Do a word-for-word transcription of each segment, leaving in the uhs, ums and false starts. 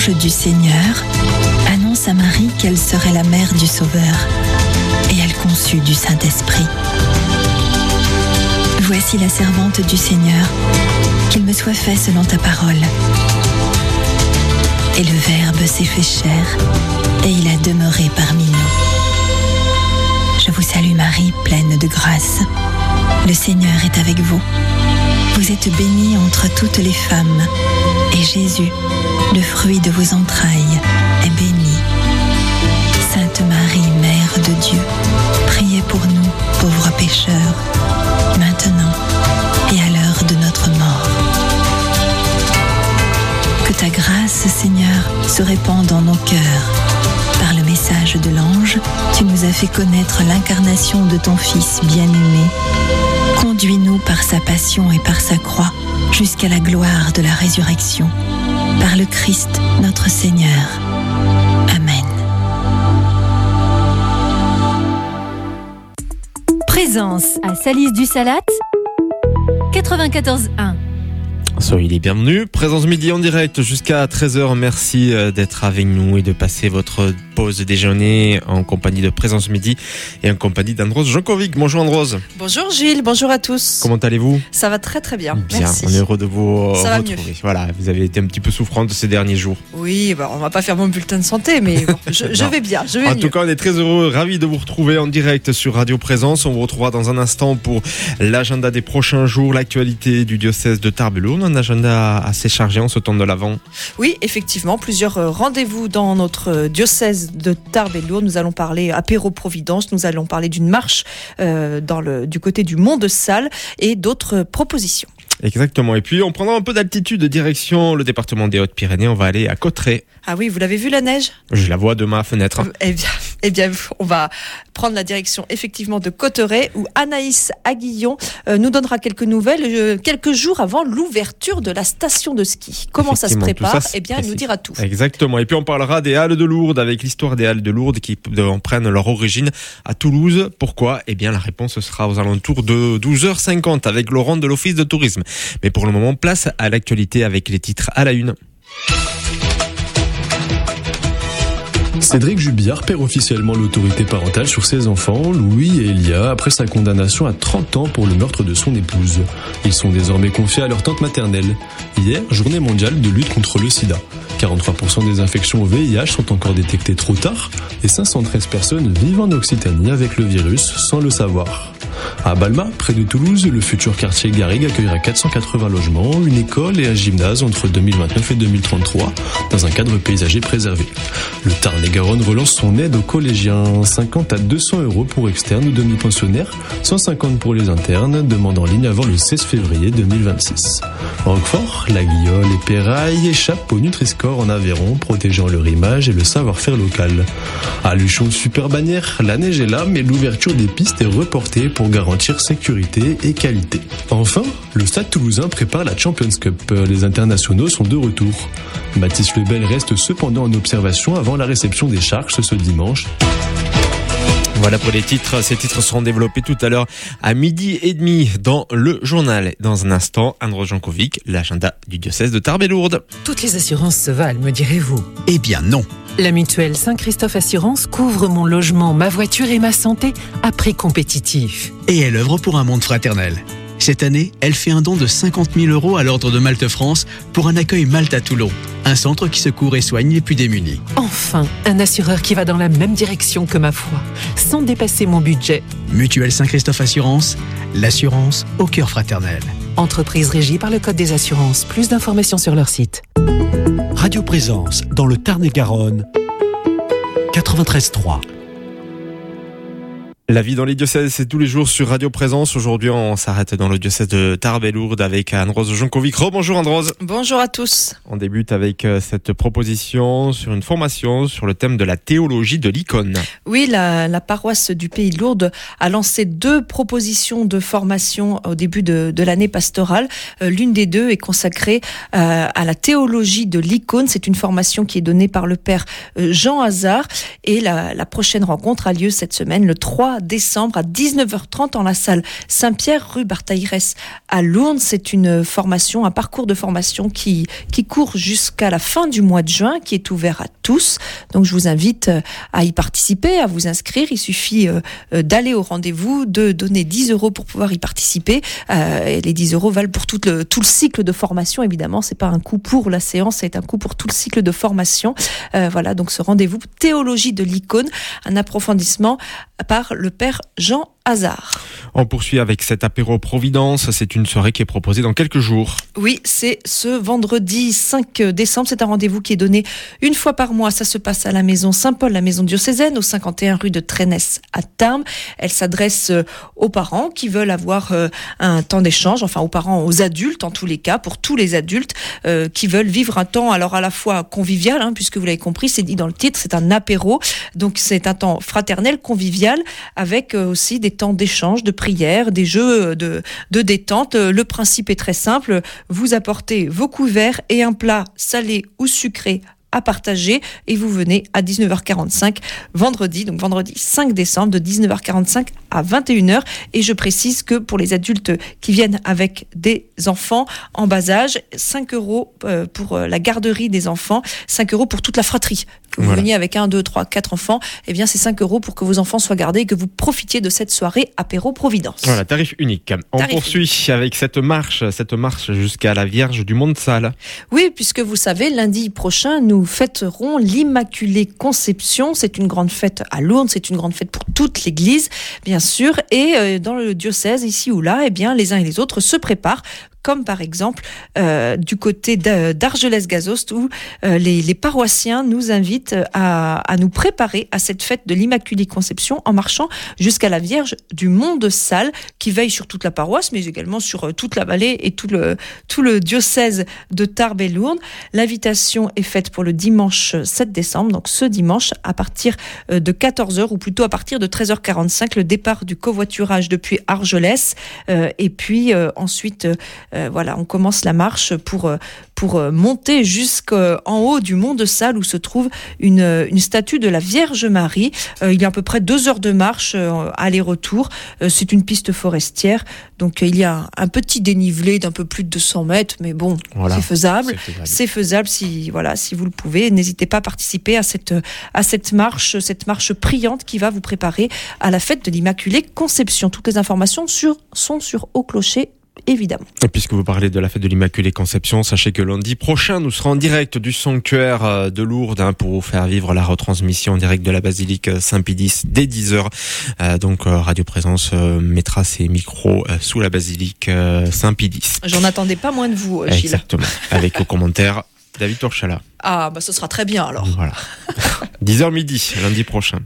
l'ange du Seigneur annonce à Marie qu'elle serait la mère du Sauveur, et elle conçut du Saint-Esprit. Voici la servante du Seigneur, qu'il me soit fait selon ta parole. Et le Verbe s'est fait chair, et il a demeuré parmi nous. Je vous salue Marie, pleine de grâce. Le Seigneur est avec vous. Vous êtes bénie entre toutes les femmes, et Jésus, le fruit de vos entrailles, est béni. Sainte Marie, Mère de Dieu, priez pour nous, pauvres pécheurs, maintenant et à l'heure de notre mort. Que ta grâce, Seigneur, se répande dans nos cœurs. Par le message de l'ange, tu nous as fait connaître l'incarnation de ton Fils bien-aimé. Conduis-nous par sa passion et par sa croix jusqu'à la gloire de la résurrection. Par le Christ, notre Seigneur. Amen. Présence à Salis du Salat, quatre-vingt-quatorze un. Soyez les bienvenus. Présence midi en direct jusqu'à treize heures. Merci d'être avec nous et de passer votre pause déjeuner en compagnie de Présence midi et en compagnie d'Androse Jankovic. Bonjour Androse. Bonjour Gilles, bonjour à tous. Comment allez-vous ? Ça va très très bien. Bien, merci. On est heureux de vous Ça retrouver. Va mieux. Voilà, vous avez été un petit peu souffrante ces derniers jours. Oui, bah, on va pas faire mon bulletin de santé, mais bon, je, je vais bien, je vais En mieux. tout cas, on est très heureux, ravis de vous retrouver en direct sur Radio Présence. On vous retrouvera dans un instant pour l'agenda des prochains jours, l'actualité du diocèse de Tarbes-Lourdes. Un agenda assez chargé en ce temps de l'Avent. Oui, effectivement, plusieurs rendez-vous dans notre diocèse de Tarbes-et-Lourdes. Nous allons parler apéro Providence, nous allons parler d'une marche euh, dans le, du côté du Mont de Salles et d'autres propositions. Exactement. Et puis, on prendra un peu d'altitude direction le département des Hautes-Pyrénées. On va aller à Cauterets. Ah oui, vous l'avez vu la neige ? Je la vois de ma fenêtre. Eh bien, eh bien, on va prendre la direction effectivement de Cauterets où Anaïs Aguillon euh, nous donnera quelques nouvelles euh, quelques jours avant l'ouverture de la station de ski. Comment ça se prépare ? Ça, eh bien, elle nous dira tout. Exactement. Et puis, on parlera des Halles de Lourdes avec l'histoire des Halles de Lourdes qui en prennent leur origine à Toulouse. Pourquoi ? Eh bien, la réponse sera aux alentours de douze heures cinquante avec Laurent de l'Office de tourisme. Mais pour le moment, place à l'actualité avec les titres à la une. Cédric Jubillard perd officiellement l'autorité parentale sur ses enfants, Louis et Elia, après sa condamnation à trente ans pour le meurtre de son épouse. Ils sont désormais confiés à leur tante maternelle. Hier, journée mondiale de lutte contre le sida. quarante-trois pour cent des infections au V I H sont encore détectées trop tard et cinq cent treize personnes vivent en Occitanie avec le virus sans le savoir. À Balma, près de Toulouse, le futur quartier Garrigue accueillera quatre cent quatre-vingts logements, une école et un gymnase entre deux mille vingt-neuf et deux mille trente-trois dans un cadre paysager préservé. Le Tarn-et-Garonne relance son aide aux collégiens, cinquante à deux cents euros pour externes ou demi-pensionnaires, cent cinquante pour les internes, demande en ligne avant le seize février deux mille vingt-six. Roquefort, La Guiole et Péraille échappent au Nutri-Score en Aveyron, protégeant leur image et le savoir-faire local. À Luchon, super bannière, la neige est là, mais l'ouverture des pistes est reportée pour garantir sécurité et qualité. Enfin, le Stade Toulousain prépare la Champions Cup. Les internationaux sont de retour. Mathis Lebel reste cependant en observation avant la réception des Sharks ce dimanche. Voilà pour les titres. Ces titres seront développés tout à l'heure à midi et demi dans le journal. Dans un instant, Androse Jankovic, l'agenda du diocèse de Tarbes-et-Lourdes. Toutes les assurances se valent, me direz-vous ? Eh bien non. La mutuelle Saint-Christophe Assurance couvre mon logement, ma voiture et ma santé à prix compétitif. Et elle œuvre pour un monde fraternel. Cette année, elle fait un don de cinquante mille euros à l'Ordre de Malte France pour un accueil Malte à Toulon, un centre qui secourt et soigne les plus démunis. Enfin, un assureur qui va dans la même direction que ma foi, sans dépasser mon budget. Mutuelle Saint-Christophe Assurance, l'assurance au cœur fraternel. Entreprise régie par le Code des assurances. Plus d'informations sur leur site. Radio Présence dans le Tarn-et-Garonne, quatre-vingt-treize trois. La vie dans les diocèses, c'est tous les jours sur Radio Présence. Aujourd'hui, on s'arrête dans le diocèse de Tarbes-et-Lourdes avec Androse Jankovic. Rebonjour Androse. Bonjour à tous. On débute avec cette proposition sur une formation sur le thème de la théologie de l'icône. Oui, la, la paroisse du Pays de Lourdes a lancé deux propositions de formation au début de, de l'année pastorale. Euh, l'une des deux est consacrée euh, à la théologie de l'icône. C'est une formation qui est donnée par le père Jean Hazard et la, la prochaine rencontre a lieu cette semaine, le trois trois décembre à dix-neuf heures trente en la salle Saint-Pierre, rue Barthaïrès à Lourdes. C'est une formation, un parcours de formation qui, qui court jusqu'à la fin du mois de juin, qui est ouvert à tous. Donc je vous invite à y participer, à vous inscrire. Il suffit euh, d'aller au rendez-vous, de donner dix euros pour pouvoir y participer. Euh, et les dix euros valent pour tout le, tout le cycle de formation, évidemment. C'est pas un coût pour la séance, c'est un coût pour tout le cycle de formation. Euh, voilà, donc ce rendez-vous Théologie de l'icône, un approfondissement par le père Jean Hazard. On poursuit avec cet apéro Providence. C'est une soirée qui est proposée dans quelques jours. Oui, c'est ce vendredi cinq décembre. C'est un rendez-vous qui est donné une fois par mois. Ça se passe à la maison Saint-Paul, la maison diocésaine, au cinquante et un rue de Trénès à Tarbes. Elle s'adresse aux parents qui veulent avoir un temps d'échange, enfin aux parents, aux adultes en tous les cas, pour tous les adultes euh, qui veulent vivre un temps alors à la fois convivial, hein, puisque vous l'avez compris, c'est dit dans le titre, c'est un apéro. Donc c'est un temps fraternel, convivial, avec euh, aussi des temps d'échange, de prière, des jeux de, de détente. Le principe est très simple. Vous apportez vos couverts et un plat salé ou sucré à partager et vous venez à dix-neuf heures quarante-cinq vendredi, donc vendredi cinq décembre de dix-neuf heures quarante-cinq à vingt et une heures. Et je précise que pour les adultes qui viennent avec des enfants en bas âge, cinq euros pour la garderie des enfants, cinq euros pour toute la fratrie. Que vous voilà. veniez avec un, deux, trois, quatre enfants, eh bien c'est cinq euros pour que vos enfants soient gardés et que vous profitiez de cette soirée apéro Providence. Voilà, tarif unique. On tarif poursuit unique. Avec cette marche, cette marche jusqu'à la Vierge du Mont de Salles. Oui, puisque vous savez, lundi prochain, nous fêterons l'Immaculée Conception. C'est une grande fête à Lourdes, c'est une grande fête pour toute l'Église, bien sûr. Et dans le diocèse, ici ou là, eh bien, les uns et les autres se préparent, comme par exemple euh, du côté d'Argelès-Gazost, où euh, les, les paroissiens nous invitent à, à nous préparer à cette fête de l'Immaculée Conception en marchant jusqu'à la Vierge du Mont de Salles, qui veille sur toute la paroisse, mais également sur euh, toute la vallée et tout le, tout le diocèse de Tarbes et Lourdes. L'invitation est faite pour le dimanche sept décembre, donc ce dimanche, à partir de quatorze heures, ou plutôt à partir de treize heures quarante-cinq, le départ du covoiturage depuis Argelès, euh, et puis euh, ensuite... Euh, Euh, voilà, on commence la marche pour, pour monter jusqu'en haut du Mont de Salles où se trouve une, une statue de la Vierge Marie. Euh, il y a à peu près deux heures de marche euh, aller-retour. Euh, c'est une piste forestière, donc euh, il y a un petit dénivelé d'un peu plus de deux cents mètres, mais bon, voilà, c'est faisable. C'est faisable, c'est faisable si, voilà, si vous le pouvez. N'hésitez pas à participer à cette, à cette marche, cette marche priante qui va vous préparer à la fête de l'Immaculée Conception. Toutes les informations sur, sont sur Au Clocher, évidemment. Et puisque vous parlez de la fête de l'Immaculée Conception, sachez que lundi prochain, nous serons en direct du sanctuaire de Lourdes hein, pour vous faire vivre la retransmission en direct de la basilique Saint-Pédis dès dix heures. Euh, donc euh, Radio Présence euh, mettra ses micros euh, sous la basilique euh, Saint-Pédis. J'en attendais pas moins de vous, Gilles. Exactement. Avec au commentaire David Torchala. Ah, bah ce sera très bien alors. Voilà. dix heures midi, lundi prochain.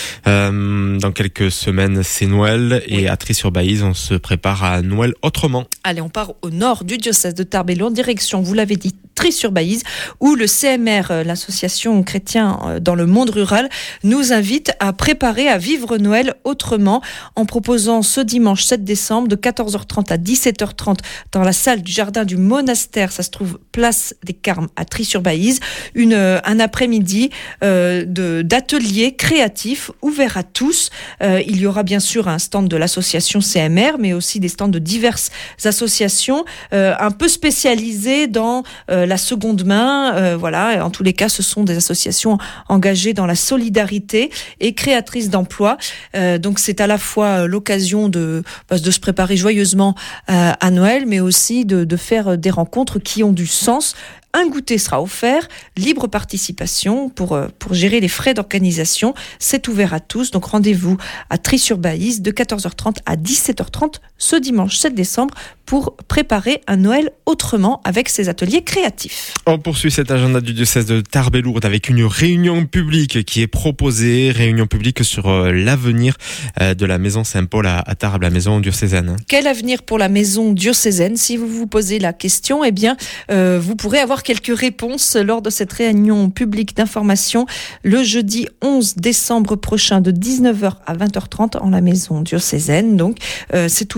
Euh, dans quelques semaines, c'est Noël et oui. à Trie-sur-Baïse, on se prépare à Noël autrement. Allez, on part au nord du diocèse de Tarbes et Lourdes, direction, vous l'avez dit, Trie-sur-Baïse, où le C M R, l'association chrétien dans le monde rural, nous invite à préparer, à vivre Noël autrement, en proposant ce dimanche sept décembre de quatorze heures trente à dix-sept heures trente dans la salle du jardin du monastère, ça se trouve place des Carmes à Trie-sur-Baïse, une, un après-midi euh, de, d'ateliers créatifs ouverts à tous. Euh, il y aura bien sûr un stand de l'association C M R, mais aussi des stands de diverses associations, euh, un peu spécialisées dans euh, la seconde main. Euh, voilà, en tous les cas, ce sont des associations engagées dans la solidarité et créatrices d'emplois. Euh, donc c'est à la fois l'occasion de, de se préparer joyeusement euh, à Noël, mais aussi de, de faire des rencontres qui ont du sens. Un goûter sera offert, libre participation pour, pour gérer les frais d'organisation. C'est ouvert à tous, donc rendez-vous à Trie-sur-Baïse de quatorze heures trente à dix-sept heures trente ce dimanche sept décembre pour préparer un Noël autrement avec ces ateliers créatifs. On poursuit cet agenda du diocèse de Tarbes et Lourdes avec une réunion publique qui est proposée, réunion publique sur l'avenir de la maison Saint-Paul à Tarbes, la maison diocésaine. Quel avenir pour la maison diocésaine? Si vous vous posez la question, eh bien, euh, vous pourrez avoir quelques réponses lors de cette réunion publique d'information le jeudi onze décembre prochain de dix-neuf heures à vingt heures trente en la maison diocésaine. Donc, euh, c'est ouvert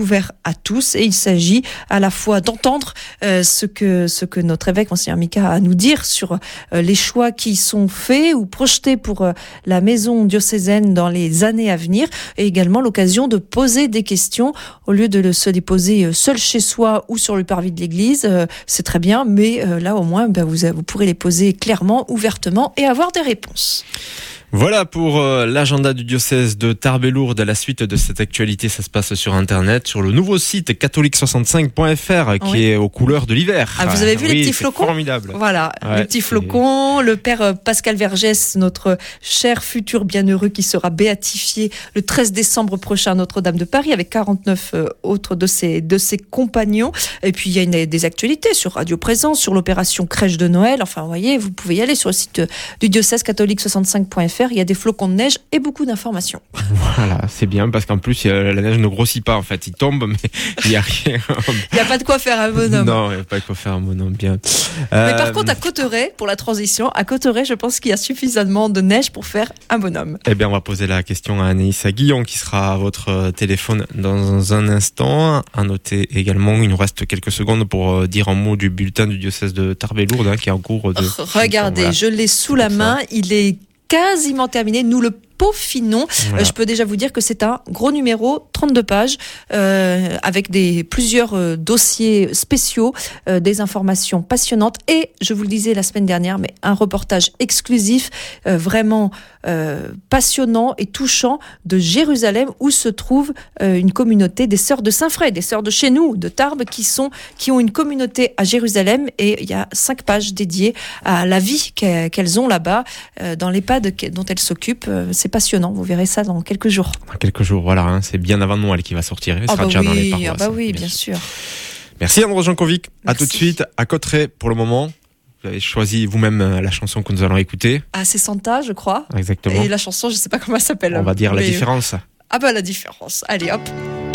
ouvert à tous et il s'agit à la fois d'entendre euh, ce que ce que notre évêque Monseigneur Mika a à nous dire sur euh, les choix qui sont faits ou projetés pour euh, la maison diocésaine dans les années à venir, et également l'occasion de poser des questions au lieu de se les poser seul chez soi ou sur le parvis de l'église. Euh, c'est très bien, mais euh, là au moins ben, vous, vous pourrez les poser clairement, ouvertement et avoir des réponses. Voilà pour euh, l'agenda du diocèse de Tarbes-et-Lourdes. La suite de cette actualité, ça se passe sur Internet, sur le nouveau site catholique soixante-cinq point f r qui oui. est aux couleurs de l'hiver. Ah, vous avez vu oui, les petits flocons ? Formidable. Voilà, ouais, les petits flocons. Le père Pascal Vergès, notre cher futur bienheureux qui sera béatifié le treize décembre prochain à Notre-Dame de Paris avec quarante-neuf autres de ses, de ses compagnons. Et puis il y a une, des actualités sur Radio Présence, sur l'opération crèche de Noël. Enfin, vous voyez, vous pouvez y aller sur le site du diocèse catholique soixante-cinq point f r. Il y a des flocons de neige et beaucoup d'informations. Voilà, c'est bien parce qu'en plus la neige ne grossit pas en fait, il tombe mais il n'y a rien. Il n'y a pas de quoi faire un bonhomme. Non, il n'y a pas de quoi faire un bonhomme, bien. Euh... Mais par contre à Cauterets, pour la transition, à Cauterets, je pense qu'il y a suffisamment de neige pour faire un bonhomme. Eh bien, on va poser la question à Anaïs Aguillon qui sera à votre téléphone dans un instant. À noter également, il nous reste quelques secondes pour dire un mot du bulletin du diocèse de Tarbes-et-Lourdes hein, qui est en cours de... Regardez, voilà. Je l'ai sous la main, il est quasiment terminé. Nous le peaufinons. Voilà. Euh, je peux déjà vous dire que c'est un gros numéro, trente-deux pages, euh, avec des plusieurs euh, dossiers spéciaux, euh, des informations passionnantes et, je vous le disais la semaine dernière, mais un reportage exclusif, euh, vraiment euh, passionnant et touchant de Jérusalem où se trouve euh, une communauté des sœurs de Saint-Fray, des sœurs de chez nous, de Tarbes, qui sont qui ont une communauté à Jérusalem et il y a cinq pages dédiées à la vie qu'elles ont là-bas, euh, dans l'EHPAD dont elles s'occupent. Euh, c'est passionnant, vous verrez ça dans quelques jours. Dans quelques jours, voilà, hein, c'est bien avant Noël qui va sortir. Il oh sera bah déjà oui, dans les paroisses. Oh bah oui, bien, bien sûr. sûr. Merci Ambroise Jankovic. À tout de suite à Cauterets pour le moment. Vous avez choisi vous-même la chanson que nous allons écouter. Ah, c'est Santa, je crois. Exactement. Et la chanson, je ne sais pas comment elle s'appelle. On va dire mais... la différence. Ah bah la différence. Allez, hop.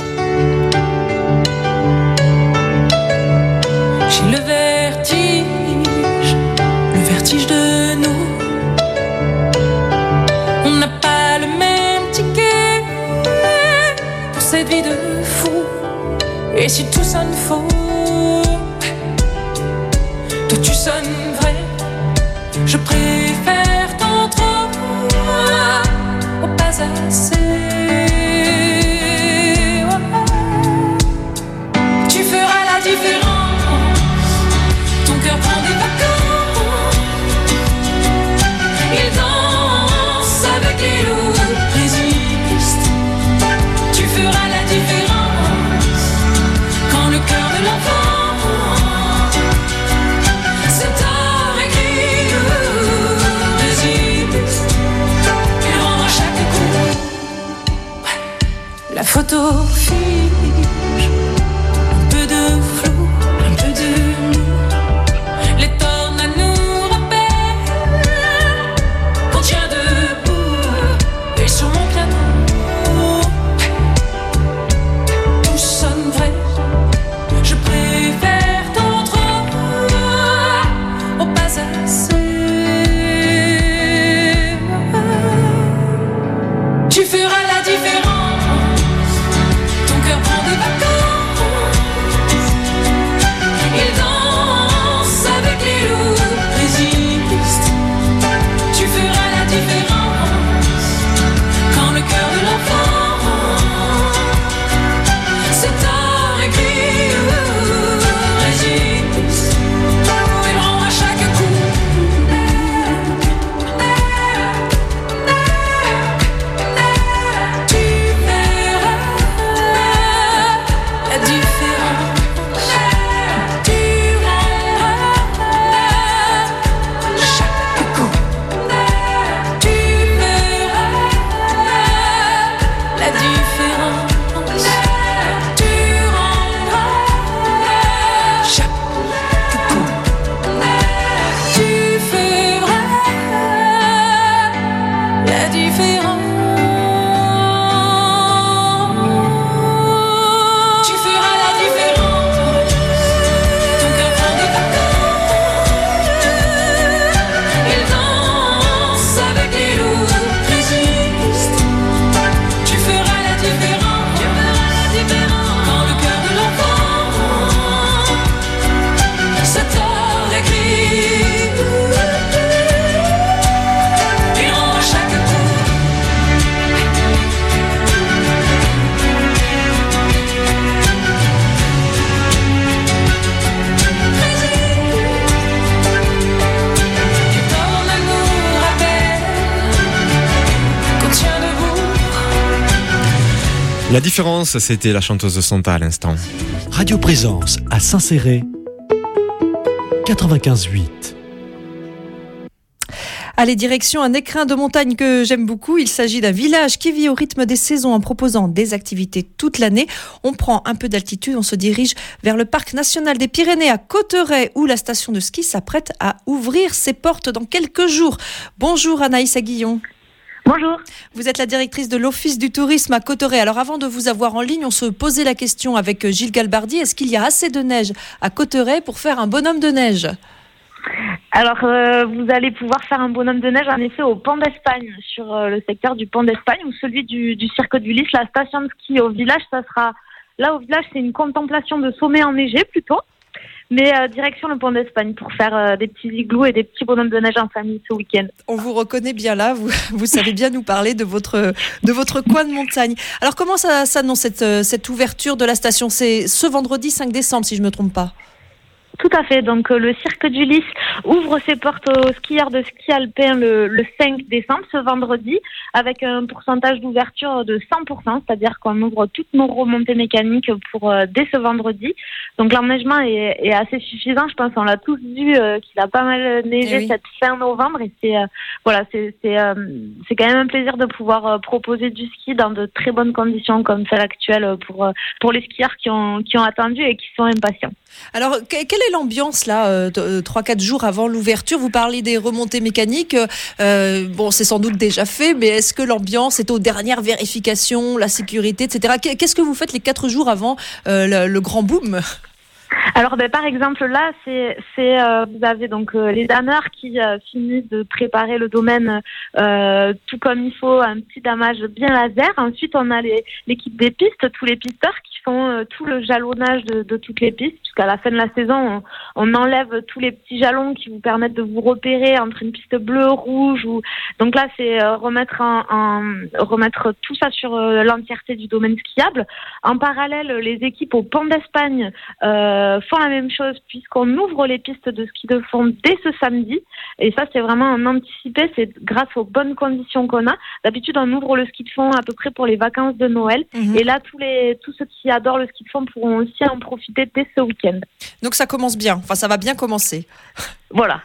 J'ai le vertige, le vertige de nous. On n'a pas le même ticket pour cette vie de fou. Et si tout sonne faux, toi tu sonnes vrai. Je préfère tant trop au pas assez. Tu feras la différence. Ton cœur prend des vacances. Il danse avec les loups. Résiste. Tu feras la différence. Quand le cœur de l'enfant c'est tard écrit. Résiste. Il rendra chaque coup La différence, c'était la chanteuse de Santa à l'instant. Radio Présence à Saint-Céré, quatre-vingt-quinze huit. Allez, direction un écrin de montagne que j'aime beaucoup. Il s'agit d'un village qui vit au rythme des saisons en proposant des activités toute l'année. On prend un peu d'altitude, on se dirige vers le parc national des Pyrénées à Cauterets où la station de ski s'apprête à ouvrir ses portes dans quelques jours. Bonjour Anaïs Aguillon. Bonjour. Vous êtes la directrice de l'Office du tourisme à Cauterets. Alors avant de vous avoir en ligne, on se posait la question avec Gilles Galbardi. Est-ce qu'il y a assez de neige à Cauterets pour faire un bonhomme de neige ? Alors, euh, vous allez pouvoir faire un bonhomme de neige, en effet, au Pont d'Espagne, sur euh, le secteur du Pont d'Espagne, ou celui du, du Cirque du Lys, la station de ski au village, ça sera... Là, au village, c'est une contemplation de sommets enneigés, plutôt, mais euh, direction le Pont d'Espagne, pour faire euh, des petits igloos et des petits bonhommes de neige en famille ce week-end. On vous reconnaît bien là, vous, vous savez bien nous parler de votre, de votre coin de montagne. Alors, comment ça s'annonce, cette, cette ouverture de la station ? C'est ce vendredi cinq décembre, si je ne me trompe pas. Tout à fait. Donc, euh, le Cirque du Lys ouvre ses portes aux skieurs de ski alpin le, le cinq décembre, ce vendredi, avec un pourcentage d'ouverture de cent pour cent, c'est-à-dire qu'on ouvre toutes nos remontées mécaniques pour euh, dès ce vendredi. Donc, l'enneigement est, est assez suffisant. Je pense qu'on l'a tous vu, euh, qu'il a pas mal neigé oui. cette fin novembre. Et c'est euh, voilà, c'est c'est, euh, c'est quand même un plaisir de pouvoir euh, proposer du ski dans de très bonnes conditions comme celle actuelle pour euh, pour les skieurs qui ont qui ont attendu et qui sont impatients. Alors, quelle est l'ambiance là, euh, trois quatre jours avant l'ouverture ? Vous parlez des remontées mécaniques. Euh, bon, c'est sans doute déjà fait, mais est-ce que l'ambiance est aux dernières vérifications, la sécurité, et cetera. Qu'est-ce que vous faites les quatre jours avant euh, le, le grand boom ? Alors, ben, par exemple, là, c'est, c'est euh, vous avez donc euh, les dameurs qui euh, finissent de préparer le domaine euh, tout comme il faut, un petit damage bien laser. Ensuite, on a les, l'équipe des pistes, tous les pisteurs qui font euh, tout le jalonnage de, de toutes les pistes, puisqu'à la fin de la saison, on, on enlève tous les petits jalons qui vous permettent de vous repérer entre une piste bleue, rouge. Ou... Donc là, c'est euh, remettre, en, en, remettre tout ça sur euh, l'entièreté du domaine skiable. En parallèle, les équipes au Pont d'Espagne euh, font la même chose puisqu'on ouvre les pistes de ski de fond dès ce samedi. Et ça, c'est vraiment un anticipé. C'est grâce aux bonnes conditions qu'on a. D'habitude, on ouvre le ski de fond à peu près pour les vacances de Noël. Mmh. Et là, tous les tous ceux qui adorent le ski de fond pourront aussi en profiter dès ce week-end. Donc ça commence bien. Enfin, ça va bien commencer. Voilà.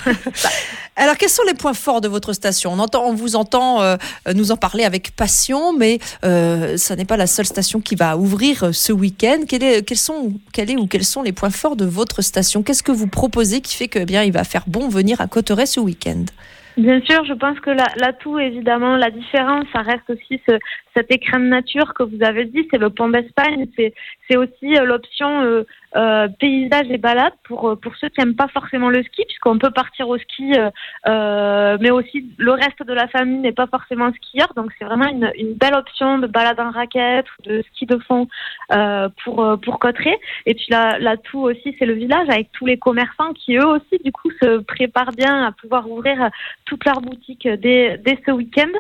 Alors, quels sont les points forts de votre station ? On entend, on vous entend euh, nous en parler avec passion, mais euh, ça n'est pas la seule station qui va ouvrir ce week-end. Quel est, quels sont, quel est ou quels sont les points forts de votre station ? Qu'est-ce que vous proposez qui fait que, eh bien, il va faire bon venir à Cauterets ce week-end ? Bien sûr, je pense que la, l'atout, évidemment, la différence, ça reste aussi ce, cet écrin de nature que vous avez dit, c'est le Pont d'Espagne, c'est, c'est aussi euh, l'option euh, euh, paysage et balade pour, pour ceux qui n'aiment pas forcément le ski, puisqu'on peut partir au ski, euh, euh, mais aussi le reste de la famille n'est pas forcément skieur, donc c'est vraiment une, une belle option de balade en raquette, de ski de fond euh, pour, pour Cauterets. Et puis la, l'atout aussi, c'est le village avec tous les commerçants qui eux aussi, du coup, se préparent bien à pouvoir ouvrir toute leur boutique dès, dès ce week-end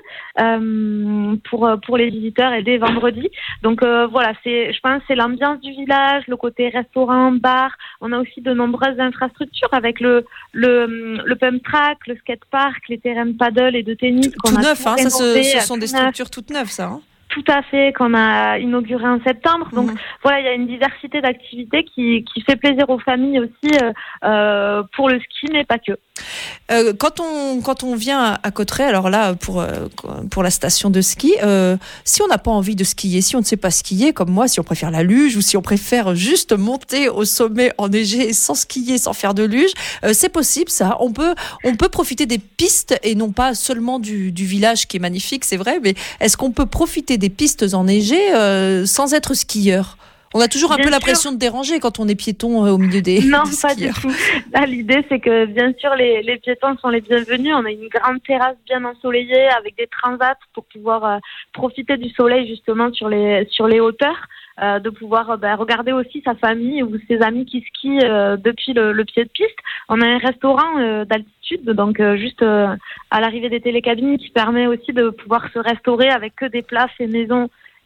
euh, pour, pour les visiteurs et dès vendredi. Donc euh, voilà, c'est, je pense que c'est l'ambiance du village, le côté restaurant, bar. On a aussi de nombreuses infrastructures avec le, le, le pump track, le skatepark, les terrains de paddle et de tennis. Tout, qu'on tout a neuf, hein, ça ce, ce sont des structures neuf. toutes neuves, ça. Hein. Tout à fait, qu'on a inauguré en septembre. Donc mmh. voilà, il y a une diversité d'activités qui, qui fait plaisir aux familles aussi euh, euh, pour le ski, mais pas que. Euh, quand on quand on vient à Cauterets, alors là pour euh, pour la station de ski, euh, si on n'a pas envie de skier, si on ne sait pas skier comme moi, si on préfère la luge ou si on préfère juste monter au sommet enneigé sans skier, sans faire de luge, euh, c'est possible ça. On peut on peut profiter des pistes et non pas seulement du du village qui est magnifique, c'est vrai, mais est-ce qu'on peut profiter des pistes enneigées euh, sans être skieur ? On a toujours un bien peu sûr. l'impression de déranger quand on est piéton euh, au milieu des Non, des pas du tout. Là, l'idée, c'est que bien sûr, les, les piétons sont les bienvenus. On a une grande terrasse bien ensoleillée avec des transats pour pouvoir euh, profiter du soleil justement sur les sur les hauteurs, euh, de pouvoir euh, bah, regarder aussi sa famille ou ses amis qui skient euh, depuis le, le pied de piste. On a un restaurant euh, d'altitude, donc euh, juste euh, à l'arrivée des télécabines qui permet aussi de pouvoir se restaurer avec que des plats faits maison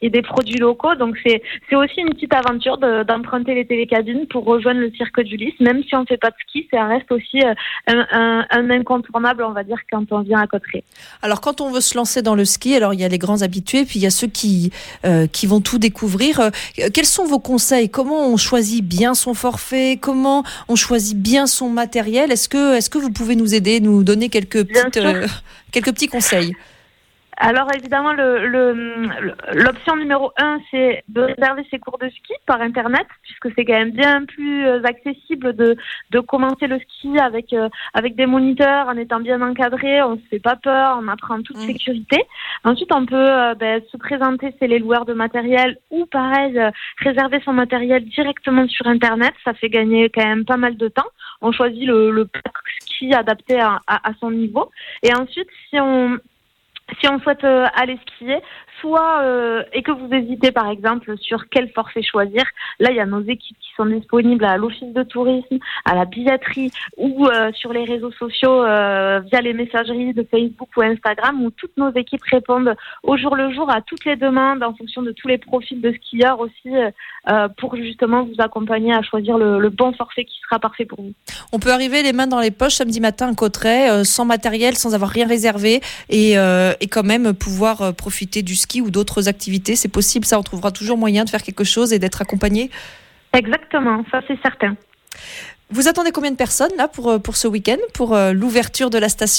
et des produits locaux. Donc c'est c'est aussi une petite aventure de, d'emprunter les télécabines pour rejoindre le cirque d'Ulysse. Même si on fait pas de ski, ça reste aussi un, un, un incontournable, on va dire, quand on vient à Cauterets. Alors quand on veut se lancer dans le ski, alors il y a les grands habitués, puis il y a ceux qui euh, qui vont tout découvrir. Euh, quels sont vos conseils? Comment on choisit bien son forfait? Comment on choisit bien son matériel? Est-ce que est-ce que vous pouvez nous aider, nous donner quelques petites euh, quelques petits conseils? Alors évidemment, le, le, l'option numéro un, c'est de réserver ses cours de ski par Internet, puisque c'est quand même bien plus accessible de, de commencer le ski avec, euh, avec des moniteurs, en étant bien encadré, on se fait pas peur, on apprend en toute mmh. sécurité. Ensuite, on peut euh, ben, se présenter chez les loueurs de matériel ou pareil, euh, réserver son matériel directement sur Internet, ça fait gagner quand même pas mal de temps. On choisit le, le pack ski adapté à, à, à son niveau. Et ensuite, si on... Si on souhaite euh, aller skier, soit euh, et que vous hésitez par exemple sur quel forfait choisir, là il y a nos équipes qui sont disponibles à l'office de tourisme, à la billetterie ou euh, sur les réseaux sociaux euh, via les messageries de Facebook ou Instagram où toutes nos équipes répondent au jour le jour à toutes les demandes en fonction de tous les profils de skieurs aussi euh, pour justement vous accompagner à choisir le, le bon forfait qui sera parfait pour vous. On peut arriver les mains dans les poches samedi matin à Cauterets euh, sans matériel, sans avoir rien réservé et, euh, et quand même pouvoir euh, profiter du ski ou d'autres activités, c'est possible, ça, on trouvera toujours moyen de faire quelque chose et d'être accompagné. Exactement, ça c'est certain. Vous attendez combien de personnes là pour, pour ce week-end, pour euh, l'ouverture de la station ?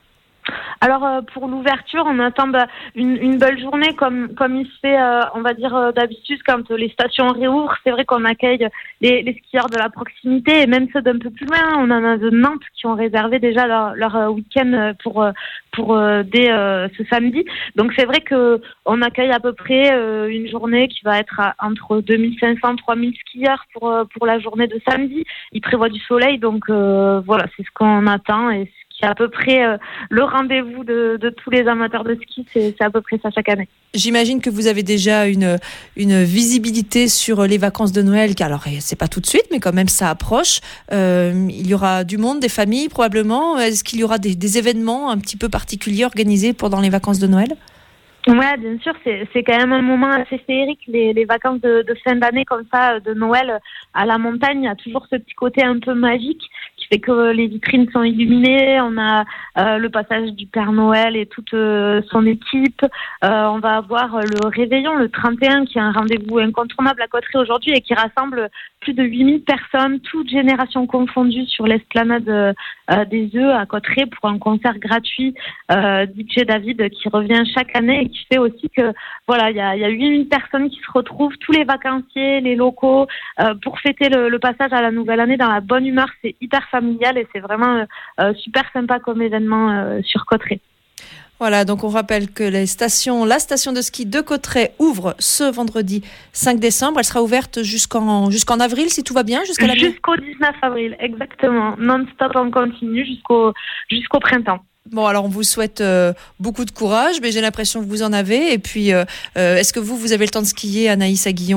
Alors euh, pour l'ouverture, on attend bah, une, une belle journée comme comme il se fait, euh, on va dire euh, d'habitude quand les stations réouvrent. C'est vrai qu'on accueille les, les skieurs de la proximité et même ceux d'un peu plus loin. On en a de Nantes qui ont réservé déjà leur, leur week-end pour pour euh, dès euh, ce samedi. Donc c'est vrai que on accueille à peu près euh, une journée qui va être à, entre deux mille cinq cents et trois mille skieurs pour euh, pour la journée de samedi. Il prévoit du soleil, donc euh, voilà, c'est ce qu'on attend et qui est à peu près euh, le rendez-vous de, de tous les amateurs de ski, c'est, c'est à peu près ça chaque année. J'imagine que vous avez déjà une, une visibilité sur les vacances de Noël, car alors c'est pas tout de suite, mais quand même ça approche. Euh, il y aura du monde, des familles probablement. Est-ce qu'il y aura des, des événements un petit peu particuliers organisés pendant les vacances de Noël ? Ouais, bien sûr, c'est c'est quand même un moment assez féerique, les, les vacances de, de fin d'année comme ça, de Noël à la montagne, il y a toujours ce petit côté un peu magique qui fait que les vitrines sont illuminées, on a euh, le passage du Père Noël et toute euh, son équipe, euh, on va avoir le réveillon, le trente et un, qui est un rendez-vous incontournable à Cauterets aujourd'hui et qui rassemble plus de huit mille personnes, toutes générations confondues, sur l'esplanade euh, des Œufs à Cauterets pour un concert gratuit euh, D J David qui revient chaque année et qui fait aussi que voilà, il y a, y a huit mille personnes qui se retrouvent, tous les vacanciers, les locaux, euh, pour fêter le, le passage à la nouvelle année dans la bonne humeur. C'est hyper familial et c'est vraiment euh, super sympa comme événement euh, sur Cauterets. Voilà, donc on rappelle que les stations, la station de ski de Cauterets ouvre ce vendredi cinq décembre. Elle sera ouverte jusqu'en, jusqu'en avril, si tout va bien, jusqu'à la mi- Jusqu'au dix-neuf avril, exactement. Non-stop, on continue jusqu'au, jusqu'au printemps. Bon, alors on vous souhaite euh, beaucoup de courage, mais j'ai l'impression que vous en avez. Et puis, euh, euh, est-ce que vous, vous avez le temps de skier, Anaïs Aguillon ?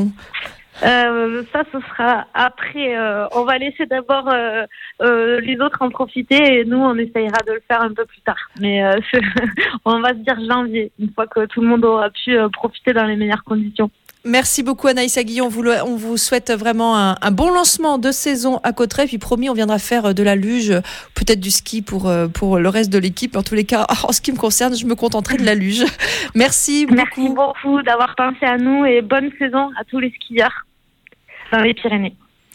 Euh, ça, ce sera après. Euh, on va laisser d'abord euh, euh, les autres en profiter et nous, on essayera de le faire un peu plus tard. Mais euh, on va se dire janvier, une fois que tout le monde aura pu euh, profiter dans les meilleures conditions. Merci beaucoup Anaïs Aguillon, on vous, le, on vous souhaite vraiment un, un bon lancement de saison à Cauterets, puis promis on viendra faire de la luge, peut-être du ski pour, pour le reste de l'équipe. En tous les cas, en ce qui me concerne, je me contenterai de la luge. Merci beaucoup. Merci beaucoup d'avoir pensé à nous et bonne saison à tous les skieurs dans les Pyrénées.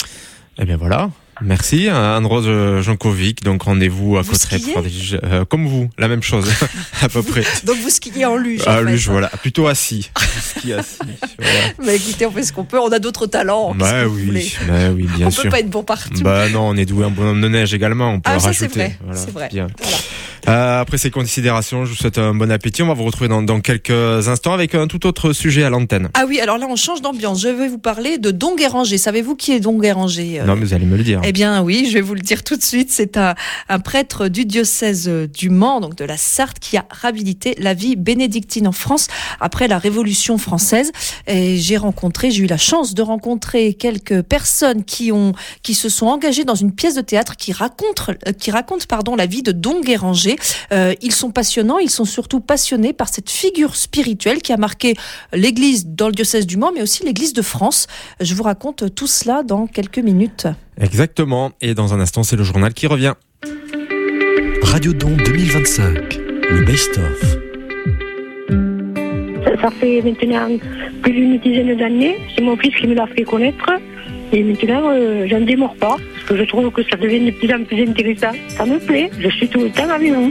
Eh bien voilà. Merci Anne-Rose Jankovic, donc rendez-vous à Cauterets pour des, euh, comme vous, la même chose à peu près. Donc vous skiez en luge. Ah, en fait. luge, voilà, plutôt assis. Ski assis. Voilà. Mais écoutez, on fait ce qu'on peut, on a d'autres talents. Bah oui, bah oui, bien on sûr. On peut pas être bon partout. Bah non, on est doué en bonhomme de neige également, on peut ah, ça, rajouter. C'est vrai, voilà, c'est vrai. Bien. Voilà. Euh, après ces considérations, je vous souhaite un bon appétit. On va vous retrouver dans, dans quelques instants avec un tout autre sujet à l'antenne. Ah oui, alors là on change d'ambiance. Je vais vous parler de Don Guéranger. Savez-vous qui est Don Guéranger ? Non, mais vous allez me le dire. Eh bien oui, je vais vous le dire tout de suite. C'est un, un prêtre du diocèse du Mans, donc de la Sarthe, qui a réhabilité la vie bénédictine en France après la Révolution française. Et j'ai rencontré, j'ai eu la chance de rencontrer quelques personnes qui ont, qui se sont engagées dans une pièce de théâtre qui raconte, qui raconte, pardon, la vie de Don Guéranger. sujet. Euh, ils sont passionnants, ils sont surtout passionnés par cette figure spirituelle qui a marqué l'Église dans le diocèse du Mans, mais aussi l'Église de France. Je vous raconte tout cela dans quelques minutes. Exactement, et dans un instant, c'est le journal qui revient. Radio Don deux mille vingt-cinq, le best-of. Ça, ça fait maintenant plus d'une dizaine d'années. C'est mon fils qui me l'a fait connaître. Et maintenant, euh, j'en démords pas. Parce que je trouve que ça devient de plus en plus intéressant. Ça me plaît. Je suis tout le temps avec vous.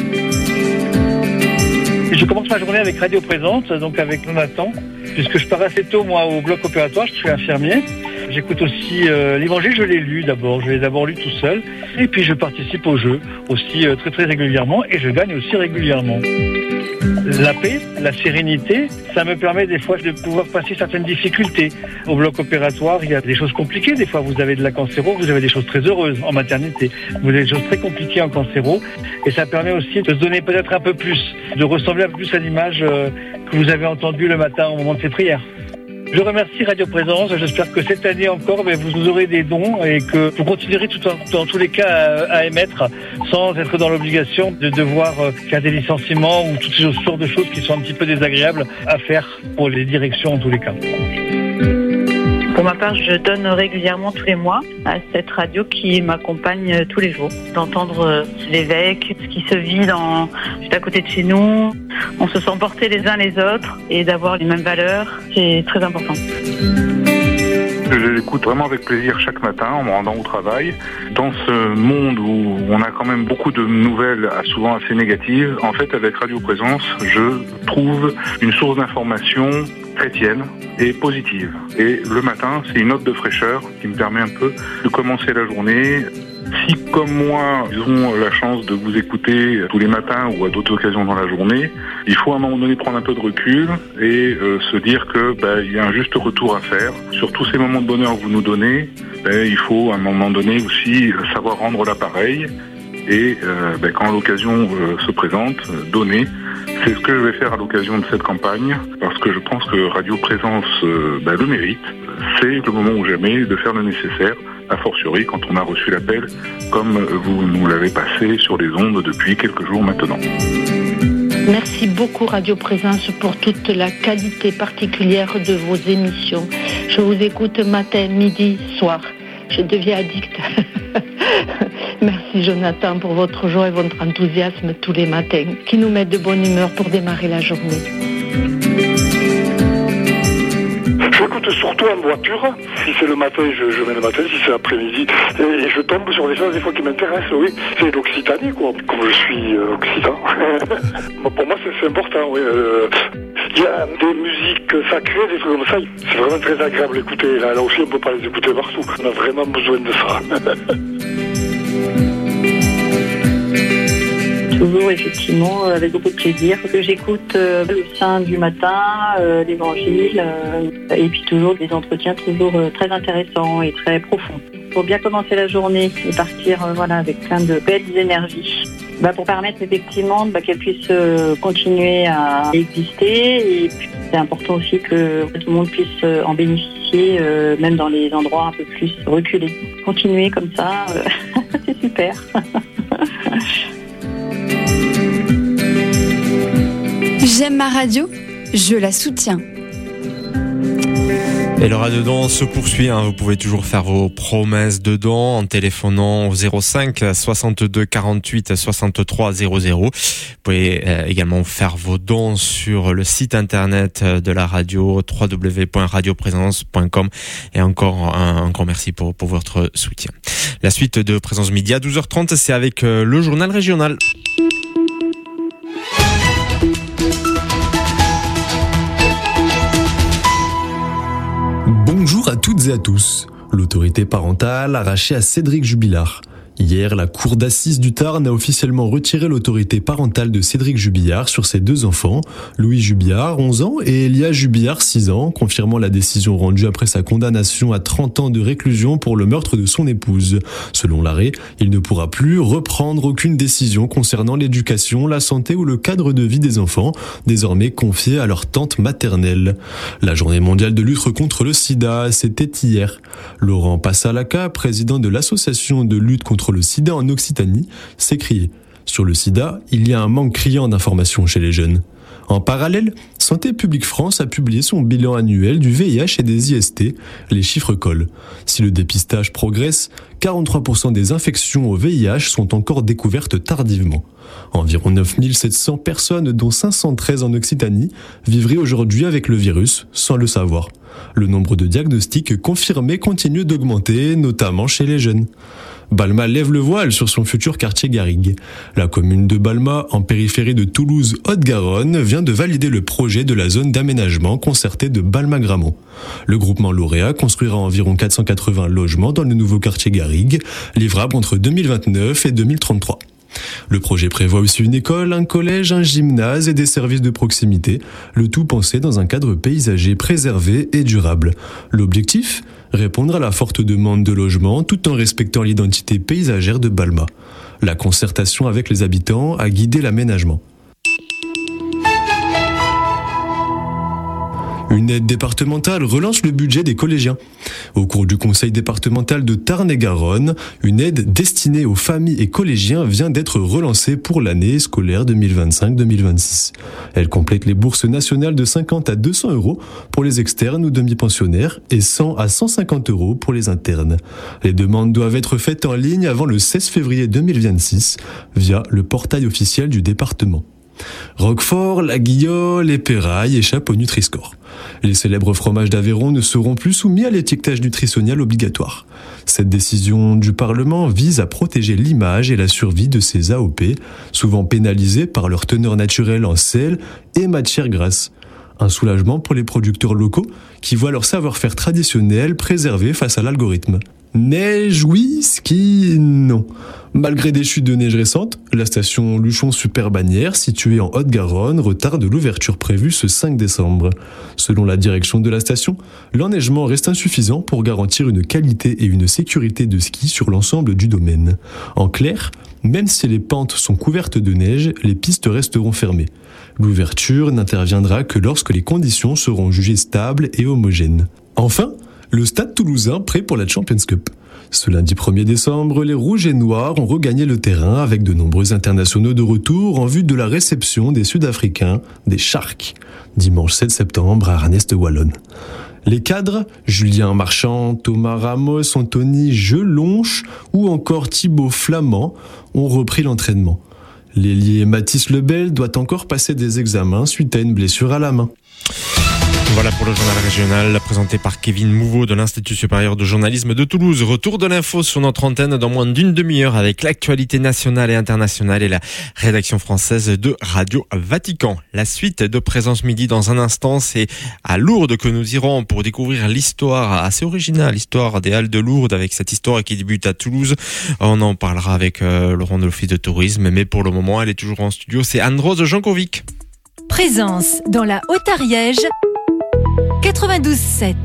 Je commence ma journée avec Radio Présence, donc avec Jonathan, puisque je pars assez tôt, moi, au bloc opératoire. Je suis infirmier. J'écoute aussi euh, l'Évangile, je l'ai lu d'abord, je l'ai d'abord lu tout seul. Et puis je participe au jeu aussi euh, très très régulièrement et je gagne aussi régulièrement. La paix, la sérénité, ça me permet des fois de pouvoir passer certaines difficultés. Au bloc opératoire, il y a des choses compliquées. Des fois, vous avez de la cancéro, vous avez des choses très heureuses en maternité. Vous avez des choses très compliquées en cancéro. Et ça permet aussi de se donner peut-être un peu plus, de ressembler un peu plus à l'image euh, que vous avez entendue le matin au moment de ces prières. Je remercie Radio Présence. J'espère que cette année encore, vous aurez des dons et que vous continuerez tout en, dans tous les cas à, à émettre sans être dans l'obligation de devoir faire des licenciements ou toutes ces sortes de choses qui sont un petit peu désagréables à faire pour les directions en tous les cas. Pour ma part, je donne régulièrement tous les mois à cette radio qui m'accompagne tous les jours. D'entendre l'évêque, ce qui se vit dans, juste à côté de chez nous. On se sent porter les uns les autres et d'avoir les mêmes valeurs, c'est très important. Je l'écoute vraiment avec plaisir chaque matin en me rendant au travail. Dans ce monde où on a quand même beaucoup de nouvelles souvent assez négatives, en fait avec Radio Présence, je trouve une source d'information chrétienne et positive. Et le matin, c'est une note de fraîcheur qui me permet un peu de commencer la journée. Si, comme moi, ils ont la chance de vous écouter tous les matins ou à d'autres occasions dans la journée, il faut à un moment donné prendre un peu de recul et euh, se dire que bah, il y a un juste retour à faire. Sur tous ces moments de bonheur que vous nous donnez, bah, il faut à un moment donné aussi savoir rendre l'appareil et euh, bah, quand l'occasion euh, se présente, euh, donner. C'est ce que je vais faire à l'occasion de cette campagne, parce que je pense que Radio Présence euh, bah, le mérite. C'est le moment ou jamais de faire le nécessaire, a fortiori quand on a reçu l'appel, comme vous nous l'avez passé sur les ondes depuis quelques jours maintenant. Merci beaucoup Radio Présence pour toute la qualité particulière de vos émissions. Je vous écoute matin, midi, soir. Je deviens addict. Merci Jonathan pour votre joie et votre enthousiasme tous les matins, qui nous mettent de bonne humeur pour démarrer la journée. J'écoute surtout en voiture. Si c'est le matin, je, je mets le matin. Si c'est l'après-midi, et, et je tombe sur des choses des fois qui m'intéressent. Oui, c'est l'Occitanie, quoi. Comme je suis euh, occitan, pour moi c'est, c'est important. Oui. Euh, il y a des musiques sacrées, des trucs comme ça. C'est vraiment très agréable à écouter. Là, là aussi, on peut pas les écouter partout. On a vraiment besoin de ça. Toujours effectivement avec beaucoup de plaisir que j'écoute euh, le saint du matin, euh, l'évangile euh, et puis toujours des entretiens toujours euh, très intéressants et très profonds. Pour bien commencer la journée et partir euh, voilà avec plein de belles énergies. Bah, pour permettre effectivement bah, qu'elle puisse euh, continuer à exister et puis c'est important aussi que tout le monde puisse euh, en bénéficier euh, même dans les endroits un peu plus reculés. Continuer comme ça, euh, c'est super. J'aime ma radio, je la soutiens. Et le Radio Don se poursuit, hein. Vous pouvez toujours faire vos promesses de dons en téléphonant au zéro cinq soixante-deux quarante-huit soixante-trois zéro zéro. Vous pouvez euh, également faire vos dons sur le site internet de la radio w w w point radio présence point com. Et encore un, un grand merci pour, pour votre soutien. La suite de Présence Midi à douze heures trente, c'est avec euh, le journal régional. Bonjour à toutes et à tous. L'autorité parentale arrachée à Cédric Jubilard. Hier, la cour d'assises du Tarn a officiellement retiré l'autorité parentale de Cédric Jubillard sur ses deux enfants, Louis Jubillard, onze ans, et Elia Jubillard, six ans, confirmant la décision rendue après sa condamnation à trente ans de réclusion pour le meurtre de son épouse. Selon l'arrêt, il ne pourra plus reprendre aucune décision concernant l'éducation, la santé ou le cadre de vie des enfants, désormais confiés à leur tante maternelle. La journée mondiale de lutte contre le sida, c'était hier. Laurent Passalaka, président de l'association de lutte contre le sida en Occitanie, s'est crié: Sur le sida, il y a un manque criant d'informations chez les jeunes. En parallèle, Santé publique France a publié son bilan annuel du V I H et des I S T. Les chiffres collent. Si le dépistage progresse, quarante-trois pour cent des infections au V I H sont encore découvertes tardivement. Environ neuf mille sept cents personnes, dont cinq cent treize en Occitanie, vivraient aujourd'hui avec le virus, sans le savoir. Le nombre de diagnostics confirmés continue d'augmenter, notamment chez les jeunes. Balma lève le voile sur son futur quartier Garrigue. La commune de Balma, en périphérie de Toulouse-Haute-Garonne, vient de valider le projet de la zone d'aménagement concerté de Balma-Gramont. Le groupement lauréat construira environ quatre cent quatre-vingts logements dans le nouveau quartier Garrigue, livrables entre deux mille vingt-neuf et deux mille trente-trois. Le projet prévoit aussi une école, un collège, un gymnase et des services de proximité, le tout pensé dans un cadre paysager préservé et durable. L'objectif ? Répondre à la forte demande de logement tout en respectant l'identité paysagère de Balma. La concertation avec les habitants a guidé l'aménagement. Une aide départementale relance le budget des collégiens. Au cours du conseil départemental de Tarn-et-Garonne, une aide destinée aux familles et collégiens vient d'être relancée pour l'année scolaire deux mille vingt-cinq deux mille vingt-six. Elle complète les bourses nationales de cinquante à deux cents euros pour les externes ou demi-pensionnaires et cent à cent cinquante euros pour les internes. Les demandes doivent être faites en ligne avant le seize février deux mille vingt-six via le portail officiel du département. Roquefort, la Guiole, Épéraille échappent au Nutri-Score. Les célèbres fromages d'Aveyron ne seront plus soumis à l'étiquetage nutritionnel obligatoire. Cette décision du Parlement vise à protéger l'image et la survie de ces A O P, souvent pénalisés par leur teneur naturelle en sel et matières grasses. Un soulagement pour les producteurs locaux qui voient leur savoir-faire traditionnel préservé face à l'algorithme. Neige, oui, ski, non. Malgré des chutes de neige récentes, la station Luchon-Super-Bagnères, située en Haute-Garonne, retarde l'ouverture prévue ce cinq décembre. Selon la direction de la station, l'enneigement reste insuffisant pour garantir une qualité et une sécurité de ski sur l'ensemble du domaine. En clair, même si les pentes sont couvertes de neige, les pistes resteront fermées. L'ouverture n'interviendra que lorsque les conditions seront jugées stables et homogènes. Enfin, le Stade Toulousain prêt pour la Champions Cup. Ce lundi premier décembre, les Rouges et Noirs ont regagné le terrain avec de nombreux internationaux de retour en vue de la réception des Sud-Africains, des Sharks, dimanche sept septembre à Arnest-Wallonne. Les cadres, Julien Marchand, Thomas Ramos, Anthony Gelonche ou encore Thibaut Flamand, ont repris l'entraînement. L'ailier Mathis Lebel doit encore passer des examens suite à une blessure à la main. Voilà pour le journal régional présenté par Kevin Mouveau de l'Institut supérieur de journalisme de Toulouse. Retour de l'info sur notre antenne dans moins d'une demi-heure avec l'actualité nationale et internationale et la rédaction française de Radio Vatican. La suite de Présence Midi dans un instant, c'est à Lourdes que nous irons pour découvrir l'histoire assez originale, l'histoire des Halles de Lourdes avec cette histoire qui débute à Toulouse. On en parlera avec euh, Laurent de l'Office de tourisme, mais pour le moment, elle est toujours en studio. C'est Anne-Rose Jankovic. Présence dans la Haute-Ariège. quatre-vingt-douze sept.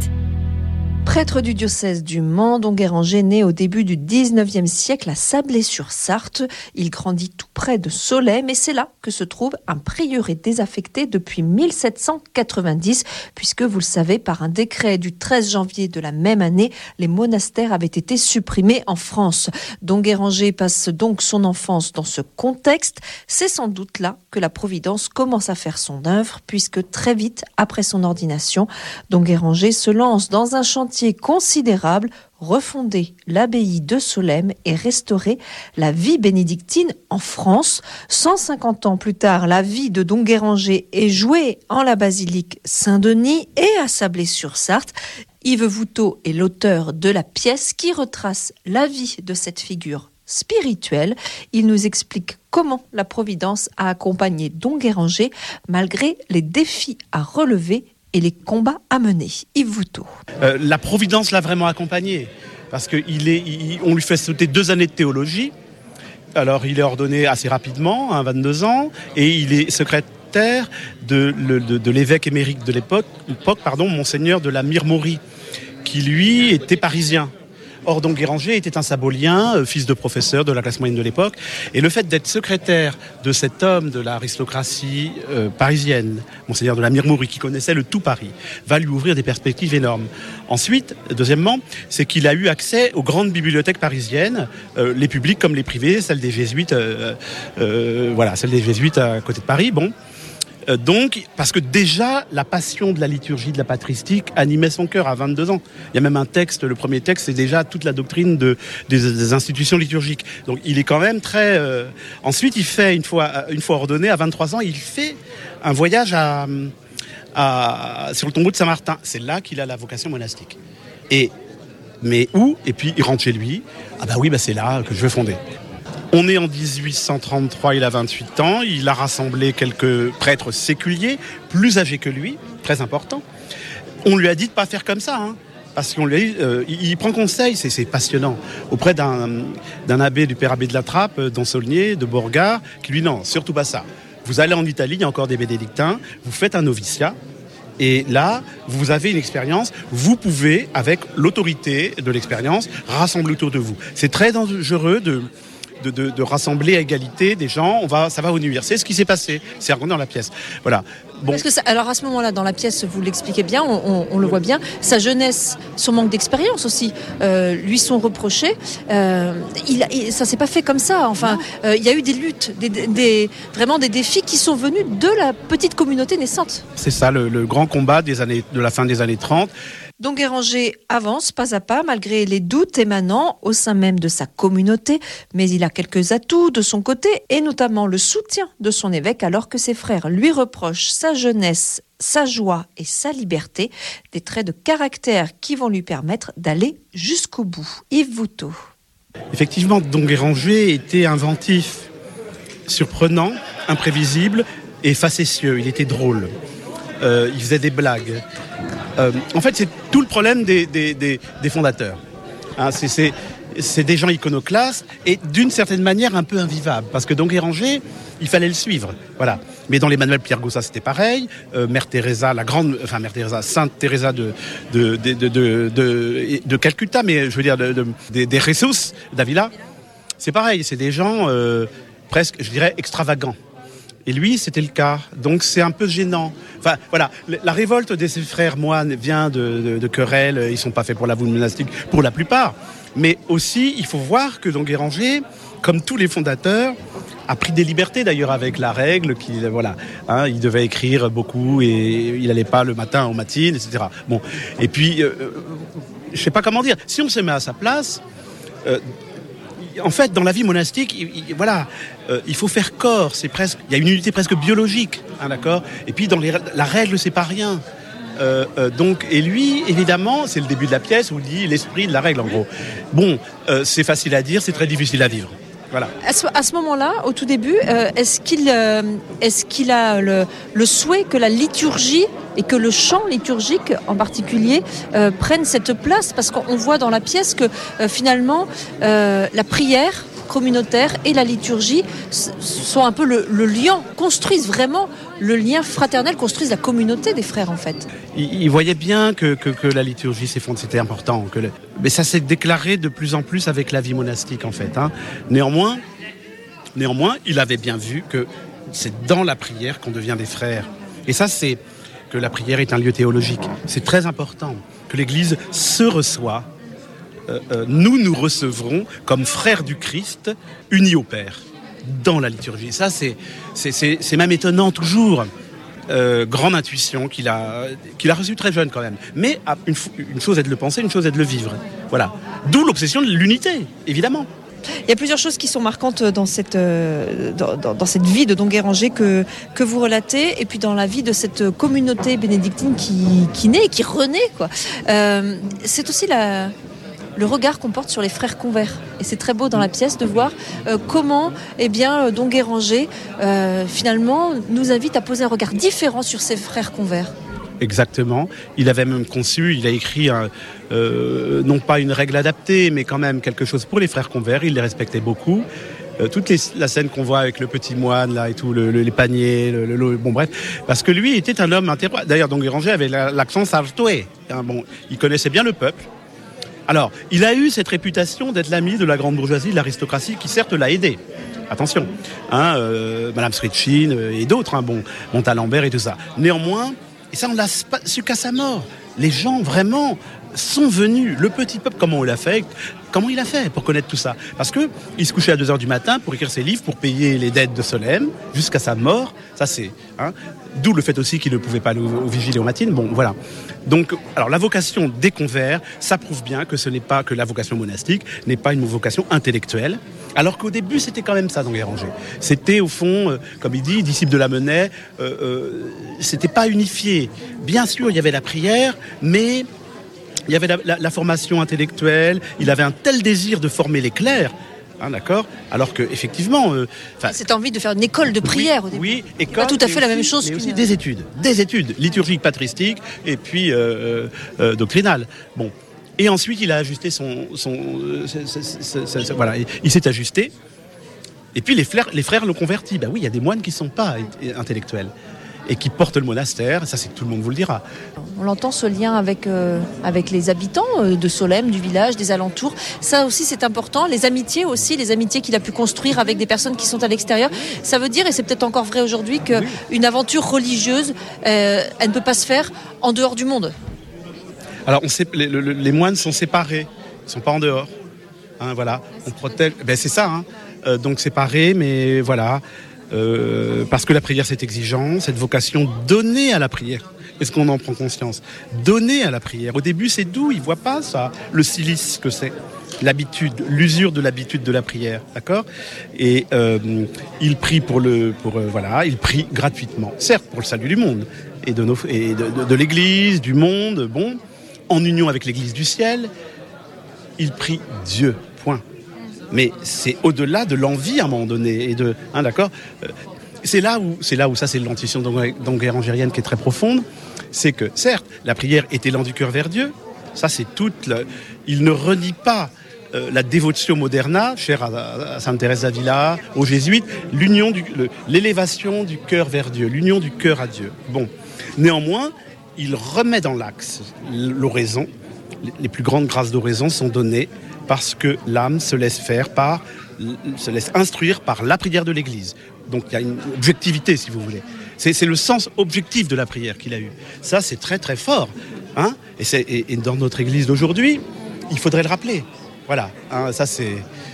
Prêtre du diocèse du Mans, Don Guéranger, né au début du dix-neuvième siècle à Sablé-sur-Sarthe. Il grandit tout près de Solesmes et c'est là que se trouve un prieuré désaffecté depuis mille sept cent quatre-vingt-dix, puisque vous le savez, par un décret du treize janvier de la même année, les monastères avaient été supprimés en France. Don Guéranger passe donc son enfance dans ce contexte. C'est sans doute là que la Providence commence à faire son œuvre, puisque très vite après son ordination, Don Guéranger se lance dans un chantier considérable, refonder l'abbaye de Solesmes et restaurer la vie bénédictine en France. cent cinquante ans plus tard, la vie de Don Guéranger est jouée en la basilique Saint-Denis et à Sablé-sur-Sarthe. Yves Voutot est l'auteur de la pièce qui retrace la vie de cette figure spirituelle. Il nous explique comment la Providence a accompagné Don Guéranger malgré les défis à relever et les combats à mener. Yves Voutot. Euh, la Providence l'a vraiment accompagné, parce qu'on lui fait sauter deux années de théologie. Alors il est ordonné assez rapidement, à vingt-deux ans, et il est secrétaire de, de, de l'évêque émérite de l'époque, l'époque pardon, Monseigneur de la Mirmorie, qui lui était parisien. Or, Don Guéranger était un sabolien, euh, fils de professeur de la classe moyenne de l'époque. Et le fait d'être secrétaire de cet homme de l'aristocratie euh, parisienne, Monseigneur de la Mirmourie, qui connaissait le tout Paris, va lui ouvrir des perspectives énormes. Ensuite, deuxièmement, c'est qu'il a eu accès aux grandes bibliothèques parisiennes, euh, les publiques comme les privées, celles des jésuites, euh, euh, voilà, celles des jésuites à côté de Paris, bon. Euh, donc, parce que déjà, la passion de la liturgie, de la patristique animait son cœur à vingt-deux ans. Il y a même un texte, le premier texte, c'est déjà toute la doctrine de, des, des institutions liturgiques. Donc, il est quand même très... Euh... Ensuite, il fait, une fois, une fois ordonné, à vingt-trois ans, il fait un voyage à, à, sur le tombeau de Saint-Martin. C'est là qu'il a la vocation monastique. Et, mais où ? Et puis, il rentre chez lui. Ah bah oui, bah c'est là que je veux fonder. On est en dix-huit cent trente-trois, il a vingt-huit ans, il a rassemblé quelques prêtres séculiers, plus âgés que lui, très important. On lui a dit de ne pas faire comme ça, hein, parce qu'on lui a dit, euh, il, il prend conseil, c'est, c'est passionnant, auprès d'un, d'un abbé, du père abbé de la Trappe, dans Saulnier, de Borgard, qui lui dit non, surtout pas ça. Vous allez en Italie, il y a encore des bénédictins, vous faites un noviciat, et là, vous avez une expérience, vous pouvez, avec l'autorité de l'expérience, rassembler autour de vous. C'est très dangereux de... De, de, de rassembler à égalité des gens, on va, ça va vous nuire. C'est ce qui s'est passé, c'est raconté dans la pièce. Voilà. Bon. Parce que ça, alors à ce moment-là, dans la pièce, vous l'expliquez bien, on, on, on le voit bien, sa jeunesse, son manque d'expérience aussi, euh, lui sont reprochés. Euh, il, il, ça s'est pas fait comme ça. Enfin, euh, il y a eu des luttes, des, des, vraiment des défis qui sont venus de la petite communauté naissante. C'est ça, le, le grand combat des années, de la fin des années trente. Don Guéranger avance pas à pas malgré les doutes émanant au sein même de sa communauté, mais il a quelques atouts de son côté et notamment le soutien de son évêque alors que ses frères lui reprochent sa jeunesse, sa joie et sa liberté, des traits de caractère qui vont lui permettre d'aller jusqu'au bout. Yves Voutot. Effectivement, Don Guéranger était inventif, surprenant, imprévisible et facétieux, il était drôle. Euh, il faisait des blagues. Euh, en fait, c'est tout le problème des, des, des, des fondateurs. Hein, c'est, c'est, c'est des gens iconoclastes et d'une certaine manière un peu invivables. Parce que Don Guéranger, il fallait le suivre. Voilà. Mais dans les manuels Pierre Gaussa, c'était pareil. Euh, Mère Teresa, la grande, enfin Mère Teresa, Sainte Teresa de de de de de, de, de Calcutta, mais je veux dire de, de, des, des Jesus d'Avila, c'est pareil. C'est des gens euh, presque, je dirais, extravagants. Et lui, c'était le cas. Donc, c'est un peu gênant. Enfin, voilà. La révolte de ses frères moines vient de, de, de querelles. Ils sont pas faits pour la voûte monastique, pour la plupart. Mais aussi, il faut voir que Don Guéranger, comme tous les fondateurs, a pris des libertés d'ailleurs avec la règle. Qu'il, voilà, hein, il devait écrire beaucoup et il n'allait pas le matin aux matines, et cetera. Bon. Et puis, euh, je sais pas comment dire. Si on se met à sa place... Euh, En fait, dans la vie monastique, il, il, voilà, euh, il faut faire corps. C'est presque, il y a une unité presque biologique, hein, d'accord. Et puis dans les, la règle, c'est pas rien. Euh, euh, donc, et lui, évidemment, c'est le début de la pièce où il dit l'esprit de la règle, en gros. Bon, euh, c'est facile à dire, c'est très difficile à vivre. Voilà. À ce, à ce moment-là, au tout début, euh, est-ce qu'il, euh, est-ce qu'il a le, le souhait que la liturgie et que le chant liturgique en particulier euh, prenne cette place ? Parce qu'on voit dans la pièce que euh, finalement, euh, la prière communautaire et la liturgie sont un peu le, le lien, construisent vraiment le lien fraternel, construisent la communauté des frères en fait. Il, il voyait bien que, que, que la liturgie s'effondre, c'était important. Que le... Mais ça s'est déclaré de plus en plus avec la vie monastique en fait. Hein. Néanmoins, néanmoins, il avait bien vu que c'est dans la prière qu'on devient des frères. Et ça, c'est que la prière est un lieu théologique. C'est très important que l'Église se reçoit. Euh, euh, nous nous recevrons comme frères du Christ, unis au Père, dans la liturgie. Ça, c'est, c'est, c'est, c'est même étonnant toujours. Euh, grande intuition qu'il a, qu'il a reçue très jeune quand même. Mais une, une chose est de le penser, une chose est de le vivre. Voilà. D'où l'obsession de l'unité, évidemment. Il y a plusieurs choses qui sont marquantes dans cette, euh, dans, dans, dans cette vie de Don Guéranger que, que vous relatez, et puis dans la vie de cette communauté bénédictine qui, qui naît et qui renaît, quoi. Euh, c'est aussi la... le regard qu'on porte sur les frères convers. Et c'est très beau dans la pièce de voir euh, comment eh bien, Don Guéranger, euh, finalement, nous invite à poser un regard différent sur ses frères convers. Exactement. Il avait même conçu, il a écrit, un, euh, non pas une règle adaptée, mais quand même quelque chose pour les frères convers. Il les respectait beaucoup. Euh, toute les, la scène qu'on voit avec le petit moine là et tout, le, le, les paniers, le, le, bon bref, parce que lui était un homme interrogatoire. D'ailleurs, Don Guéranger avait la, l'accent sartoué. Hein, bon, il connaissait bien le peuple. Alors, il a eu cette réputation d'être l'ami de la grande bourgeoisie, de l'aristocratie, qui certes l'a aidé. Attention, hein, euh, Madame Sritchin et d'autres, hein, bon, Montalembert et tout ça. Néanmoins, et ça on l'a su qu'à sa mort, les gens vraiment sont venus, le petit peuple, comment il a fait, comment il a fait pour connaître tout ça? Parce que il se couchait à deux heures du matin pour écrire ses livres, pour payer les dettes de Solesmes, jusqu'à sa mort, ça c'est, hein, d'où le fait aussi qu'il ne pouvait pas aller au, au vigile et aux matines, bon voilà. Donc, alors la vocation des convers, ça prouve bien que ce n'est pas, que la vocation monastique n'est pas une vocation intellectuelle, alors qu'au début c'était quand même ça dans Guéranger. C'était au fond, euh, comme il dit, disciple de Lamennais, euh, euh, c'était pas unifié. Bien sûr, il y avait la prière, mais il y avait la, la, la formation intellectuelle, il avait un tel désir de former les clercs, hein, d'accord. Alors que effectivement, euh, cette envie de faire une école de prière, oui, au début. Oui, école, pas tout à fait aussi, la même chose. Mais qu'une... aussi des études, des études liturgiques, patristiques et puis euh, euh, doctrinales. Bon, et ensuite il a ajusté son, son, euh, c'est, c'est, c'est, c'est, c'est, voilà, il s'est ajusté. Et puis les frères, les frères l'ont converti. Ben oui, il y a des moines qui sont pas intellectuels et qui portent le monastère, ça c'est tout le monde vous le dira. On l'entend, ce lien avec, euh, avec les habitants euh, de Solesmes, du village, des alentours. Ça aussi c'est important. Les amitiés aussi, les amitiés qu'il a pu construire avec des personnes qui sont à l'extérieur. Ça veut dire, et c'est peut-être encore vrai aujourd'hui, qu'une oui. aventure religieuse, euh, elle ne peut pas se faire en dehors du monde. Alors on sait, les, les, les moines sont séparés, ils ne sont pas en dehors. Hein, voilà, on protège, ben, c'est ça, hein. euh, donc séparés, mais voilà. Euh, parce que la prière c'est exigeant, cette vocation donnée à la prière. Est-ce qu'on en prend conscience? Donnée à la prière. Au début c'est doux, ils voient pas ça, le silice que c'est, l'habitude, l'usure de l'habitude de la prière, d'accord? Et euh, il prie pour le, pour euh, voilà, il prie gratuitement, certes pour le salut du monde et de nos, et de, de, de l'Église, du monde, bon, en union avec l'Église du ciel. Il prie Dieu, point. Mais c'est au-delà de l'envie à un moment donné et de, hein, d'accord. C'est là où, c'est là où ça, c'est l'intuition donc guérangérienne qui est très profonde. C'est que, certes, la prière est élan du cœur vers Dieu. Ça, c'est toute. La... Il ne renie pas euh, la dévotion moderna, chère à, à Sainte Thérèse d'Avila, aux jésuites, l'union du, le, l'élévation du cœur vers Dieu, l'union du cœur à Dieu. Bon, néanmoins, il remet dans l'axe l'oraison. Les plus grandes grâces d'oraison sont données parce que l'âme se laisse faire par, se laisse instruire par la prière de l'Église. Donc il y a une objectivité, si vous voulez. C'est, c'est le sens objectif de la prière qu'il a eu. Ça, c'est très très fort. Hein, et, c'est, et, et dans notre Église d'aujourd'hui, il faudrait le rappeler. Voilà, hein, ça c'est...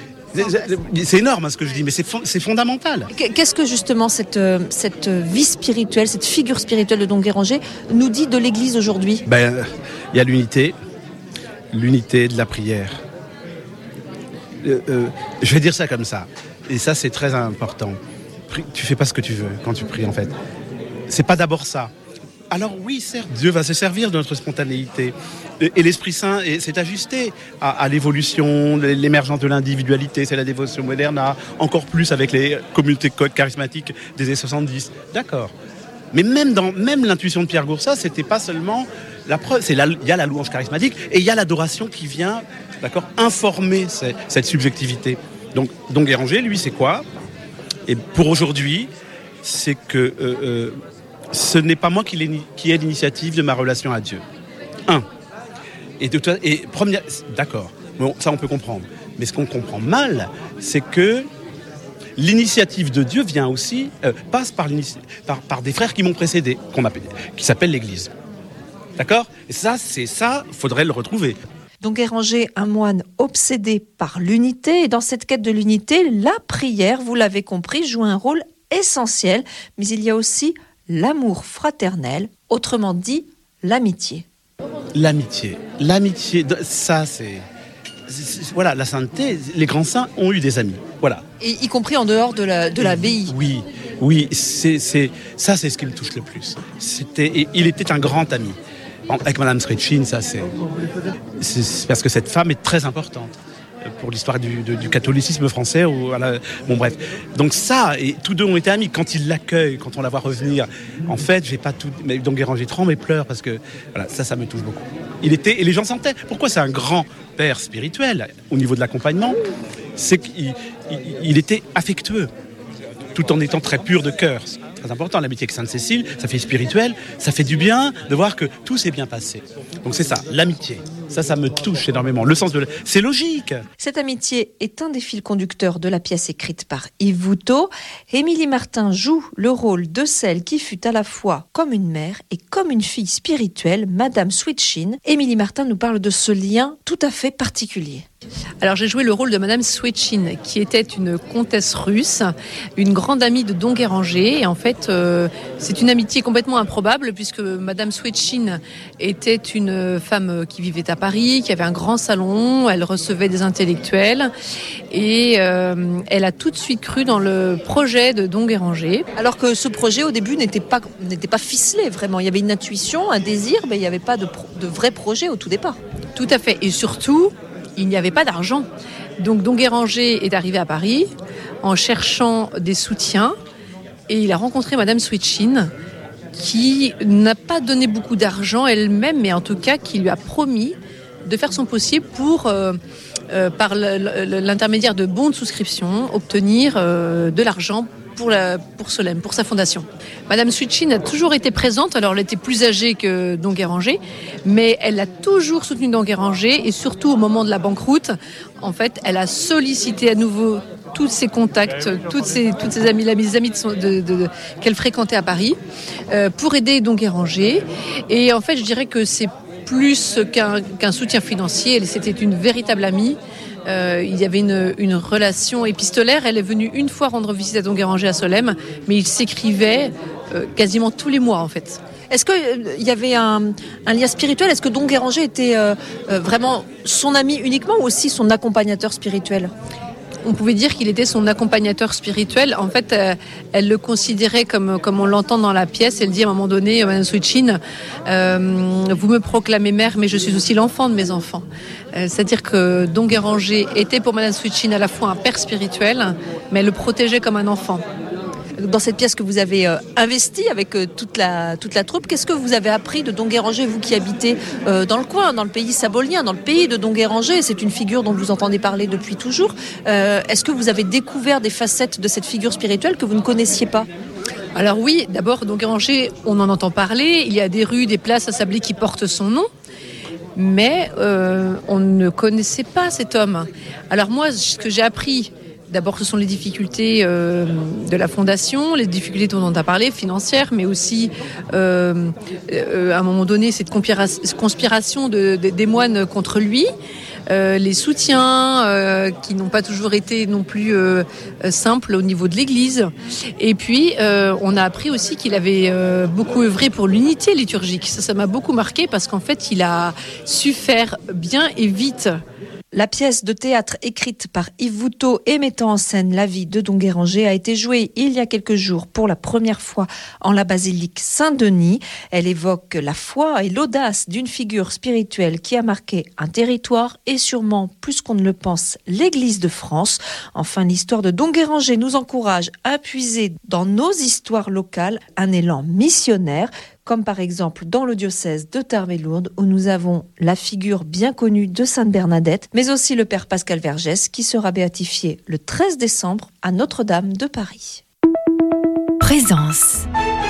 C'est énorme hein, ce que je dis, mais c'est, c'est fondamental. Qu'est-ce que justement cette, cette vie spirituelle, cette figure spirituelle de Don Guéranger nous dit de l'Église aujourd'hui? Ben, il y a l'unité, l'unité de la prière. Euh, euh, je vais dire ça comme ça, et ça c'est très important. Tu fais pas ce que tu veux quand tu pries en fait. C'est pas d'abord ça. Alors oui, certes, Dieu va se servir de notre spontanéité. Et l'Esprit Saint s'est ajusté à, à l'évolution, l'émergence de l'individualité, c'est la dévotion moderne, encore plus avec les communautés charismatiques des années soixante-dix. D'accord. Mais même dans même l'intuition de Pierre Goursat, c'était pas seulement la preuve. C'est la, il y a la louange charismatique et il y a l'adoration qui vient, d'accord, informer cette, cette subjectivité. Donc, donc Guéranger, lui, c'est quoi? Et pour aujourd'hui, c'est que euh, euh, ce n'est pas moi qui, qui ai l'initiative de ma relation à Dieu. Un. Et, de, et première, d'accord, bon, ça on peut comprendre. Mais ce qu'on comprend mal, c'est que l'initiative de Dieu vient aussi, euh, passe par, par, par des frères qui m'ont précédé, qu'on appelle, qui s'appellent l'Église. D'accord? Et ça, c'est ça, faudrait le retrouver. Donc Guéranger, un moine obsédé par l'unité. Et dans cette quête de l'unité, la prière, vous l'avez compris, joue un rôle essentiel. Mais il y a aussi l'amour fraternel, autrement dit, l'amitié. L'amitié. L'amitié, ça c'est... c'est... Voilà, la sainteté, les grands saints ont eu des amis. Voilà. Et y compris en dehors de, la, de l'abbaye. Oui, oui, c'est, c'est, ça c'est ce qui me touche le plus. C'était, et il était un grand ami. Avec Madame Sritchin, ça c'est, c'est parce que cette femme est très importante pour l'histoire du, du, du catholicisme français. Ou à la, bon bref, donc ça, et tous deux ont été amis. Quand il l'accueille, quand on la voit revenir, en fait, j'ai pas tout. Mais donc Guéranger tremble et pleure parce que voilà, ça, ça me touche beaucoup. Il était et les gens sentaient. Pourquoi c'est un grand père spirituel au niveau de l'accompagnement? C'est qu'il il, il était affectueux, tout en étant très pur de cœur. Très important, l'amitié avec Sainte-Cécile, ça fait spirituel, ça fait du bien de voir que tout s'est bien passé. Donc c'est ça, l'amitié. Ça, ça me touche énormément. Le sens de la... C'est logique. Cette amitié est un des fils conducteurs de la pièce écrite par Yves Voutot. Émilie Martin joue le rôle de celle qui fut à la fois comme une mère et comme une fille spirituelle, Madame Switchin. Émilie Martin nous parle de ce lien tout à fait particulier. Alors j'ai joué le rôle de Madame Switchin, qui était une comtesse russe, une grande amie de Don Guéranger. Et en fait, euh, c'est une amitié complètement improbable, puisque Madame Switchin était une femme qui vivait à Paris, qui avait un grand salon, elle recevait des intellectuels, et euh, elle a tout de suite cru dans le projet de Don Guéranger. Alors que ce projet, au début, n'était pas, n'était pas ficelé, vraiment. Il y avait une intuition, un désir, mais il n'y avait pas de, pro- de vrai projet au tout départ. Tout à fait. Et surtout, il n'y avait pas d'argent. Donc Don Guéranger est arrivé à Paris en cherchant des soutiens et il a rencontré Madame Switchin qui n'a pas donné beaucoup d'argent elle-même, mais en tout cas qui lui a promis de faire son possible pour, euh, euh, par l'intermédiaire de bons de souscription, obtenir euh, de l'argent pour, la, pour Solesmes, pour sa fondation. Madame Switchin a toujours été présente, alors elle était plus âgée que Don Guéranger, mais elle a toujours soutenu Don Guéranger et surtout au moment de la banqueroute, en fait, elle a sollicité à nouveau tous ses contacts, toutes ses, toutes ses amies, les amis de son, de, de, de, qu'elle fréquentait à Paris, euh, pour aider Don Guéranger. Et en fait, je dirais que c'est plus qu'un, qu'un soutien financier, c'était une véritable amie. Euh, il y avait une, une relation épistolaire. Elle est venue une fois rendre visite à Don Guéranger à Solesmes, mais ils s'écrivaient euh, quasiment tous les mois en fait. Est-ce qu'il euh, y avait un, un lien spirituel ? Est-ce que Don Guéranger était euh, euh, vraiment son ami uniquement ou aussi son accompagnateur spirituel ? On pouvait dire qu'il était son accompagnateur spirituel. En fait, euh, elle le considérait comme, comme on l'entend dans la pièce. Elle dit à un moment donné, Madame Switchin, euh, vous me proclamez mère, mais je suis aussi l'enfant de mes enfants. Euh, c'est-à-dire que Don Guéranger était pour Madame Switchin à la fois un père spirituel, mais elle le protégeait comme un enfant. Dans cette pièce que vous avez euh, investie avec euh, toute la toute la troupe, qu'est-ce que vous avez appris de Don Guéranger, vous qui habitez euh, dans le coin, dans le pays sabolien, dans le pays de Don Guéranger? C'est une figure dont vous entendez parler depuis toujours. Euh, est-ce que vous avez découvert des facettes de cette figure spirituelle que vous ne connaissiez pas? Alors oui, d'abord Don Guéranger, on en entend parler. Il y a des rues, des places à Sablé qui portent son nom. Mais euh, on ne connaissait pas cet homme. Alors moi, ce que j'ai appris, d'abord, ce sont les difficultés euh, de la fondation, les difficultés dont on a parlé, financières, mais aussi, euh, euh, à un moment donné, cette conspiration de, de, des moines contre lui, euh, les soutiens euh, qui n'ont pas toujours été non plus euh, simples au niveau de l'Église. Et puis, euh, on a appris aussi qu'il avait euh, beaucoup œuvré pour l'unité liturgique. Ça, ça m'a beaucoup marqué parce qu'en fait, il a su faire bien et vite. La pièce de théâtre écrite par Yves Voutot et mettant en scène la vie de Don Guéranger a été jouée il y a quelques jours pour la première fois en la basilique Saint-Denis. Elle évoque la foi et l'audace d'une figure spirituelle qui a marqué un territoire et sûrement, plus qu'on ne le pense, l'Église de France. Enfin, l'histoire de Don Guéranger nous encourage à puiser dans nos histoires locales un élan missionnaire, comme par exemple dans le diocèse de Tarbes-et-Lourdes où nous avons la figure bien connue de Sainte Bernadette, mais aussi le père Pascal Vergès qui sera béatifié le treize décembre à Notre-Dame de Paris. Présence.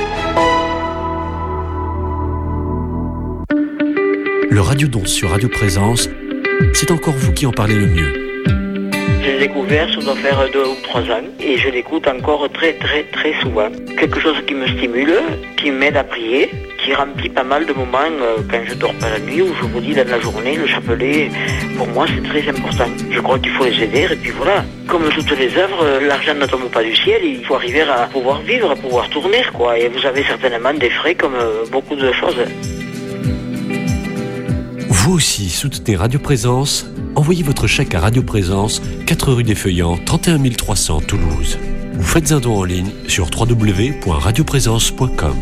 Le radiodon sur Radio Présence, c'est encore vous qui en parlez le mieux. Je l'ai découvert, ça doit faire deux ou trois ans, et je l'écoute encore très très très souvent. Quelque chose qui me stimule, qui m'aide à prier, qui remplit pas mal de moments euh, quand je dors pas la nuit, ou je vous dis dans la journée, le chapelet, pour moi c'est très important. Je crois qu'il faut les aider, et puis voilà. Comme toutes les œuvres, euh, l'argent ne tombe pas du ciel, il faut arriver à pouvoir vivre, à pouvoir tourner, quoi. Et vous avez certainement des frais comme euh, beaucoup de choses. Vous aussi soutenez Radio Présence. Envoyez votre chèque à Radio Présence, quatre rue des Feuillants, trente et un mille trois cents, Toulouse. Vous faites un don en ligne sur w w w point radio présence point com.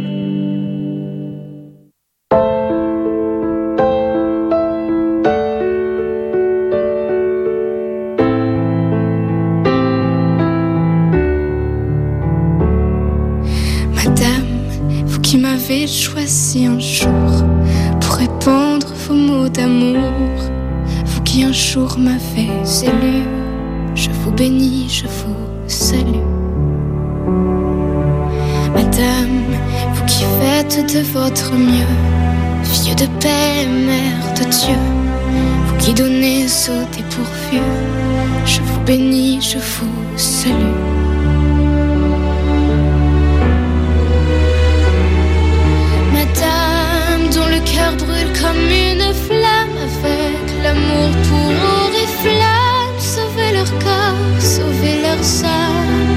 Madame, vous qui m'avez choisi un jour pour répandre vos mots d'amour, vous qui un jour m'avez élu, je vous bénis, je vous salue. Madame, vous qui faites de votre mieux, Dieu de paix, mère de Dieu, vous qui donnez aux dépourvus, je vous bénis, je vous salue. Madame dont le cœur brûle comme une flamme, avec l'amour pour or et flamme, sauvez leur corps, sauvez leurs âmes.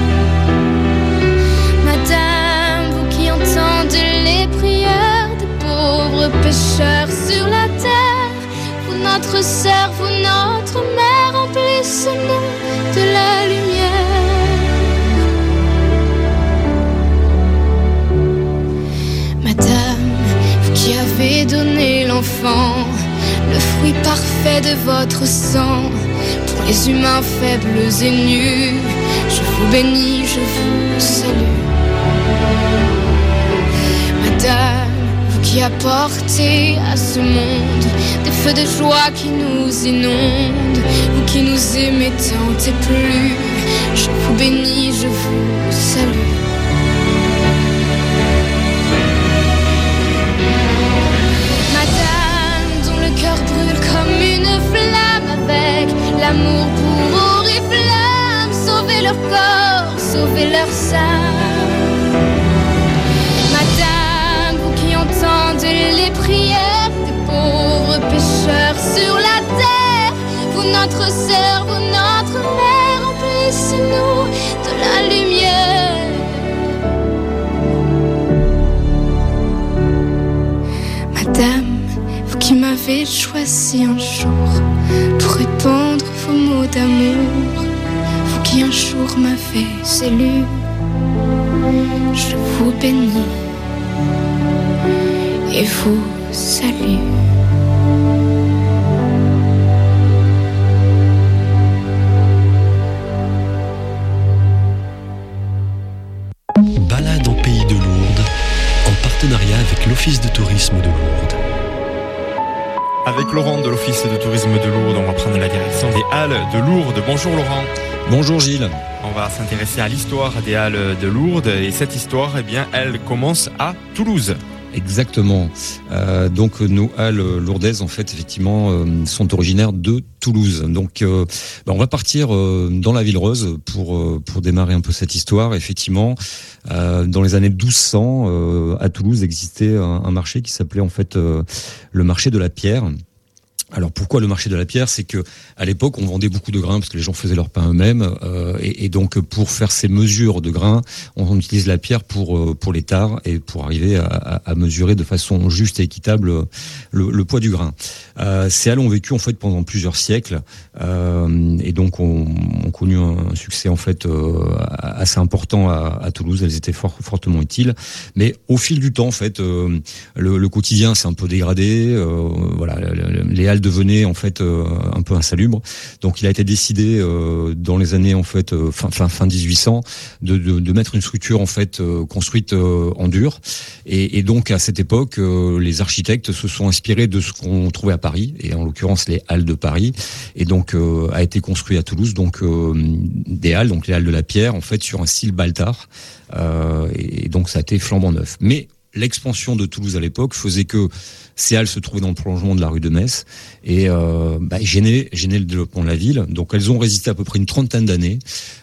Madame, vous qui entendez les prières des pauvres pécheurs sur la terre, vous notre sœur, vous notre mère, remplissez-nous de la lumière. Madame, vous qui avez donné l'enfant, le fruit parfait de votre sang, pour les humains faibles et nus, je vous bénis, je vous salue. Madame, vous qui apportez à ce monde des feux de joie qui nous inondent, vous qui nous aimez tant et plus, je vous bénis, je vous salue. Comme une flamme, avec l'amour pour or et flamme, sauvez leur corps, sauvez leur âme. Madame, vous qui entendez les prières des pauvres pécheurs sur la terre, vous notre sœur, vous notre mère, remplissez-nous de la lumière. Madame, qui m'avez choisi un jour pour répandre vos mots d'amour, vous qui un jour m'avez élu, je vous bénis et vous salue. Balade en pays de Lourdes, en partenariat avec l'Office de tourisme de Lourdes. Avec Laurent de l'Office de tourisme de Lourdes, on va prendre la direction des Halles de Lourdes. Bonjour Laurent. Bonjour Gilles. On va s'intéresser à l'histoire des Halles de Lourdes et cette histoire, eh bien, elle commence à Toulouse. Exactement. Euh, donc nos halles lourdaises, en fait, effectivement, euh, sont originaires de Toulouse. Donc, euh, bah, on va partir euh, dans la Ville Rose pour euh, pour démarrer un peu cette histoire. Effectivement, euh, dans les années douze cents, euh, à Toulouse existait un, un marché qui s'appelait en fait euh, le marché de la pierre. Alors pourquoi le marché de la pierre? C'est que à l'époque on vendait beaucoup de grains parce que les gens faisaient leur pain eux-mêmes euh, et, et donc pour faire ces mesures de grains, on utilise la pierre pour euh, pour les tares et pour arriver à, à, à mesurer de façon juste et équitable le, le poids du grain. Euh, ces halles ont vécu en fait pendant plusieurs siècles euh, et donc ont, ont connu un succès en fait euh, assez important à, à Toulouse. Elles étaient fort, fortement utiles, mais au fil du temps en fait euh, le, le quotidien s'est un peu dégradé. Euh, voilà, les halles devenait en fait euh, un peu insalubre. Donc il a été décidé euh, dans les années en fait euh, fin fin fin dix-huit cents de, de de mettre une structure en fait euh, construite euh, en dur. Et, et donc à cette époque, euh, les architectes se sont inspirés de ce qu'on trouvait à Paris et en l'occurrence les halles de Paris. Et donc euh, a été construit à Toulouse donc euh, des halles, donc les halles de la pierre en fait sur un style Baltard. Euh, et, et donc ça a été flambant neuf. Mais l'expansion de Toulouse à l'époque faisait que ces halles se trouvaient dans le prolongement de la rue de Metz et euh, bah, gênaient, gênaient le développement de la ville. Donc elles ont résisté à peu près une trentaine d'années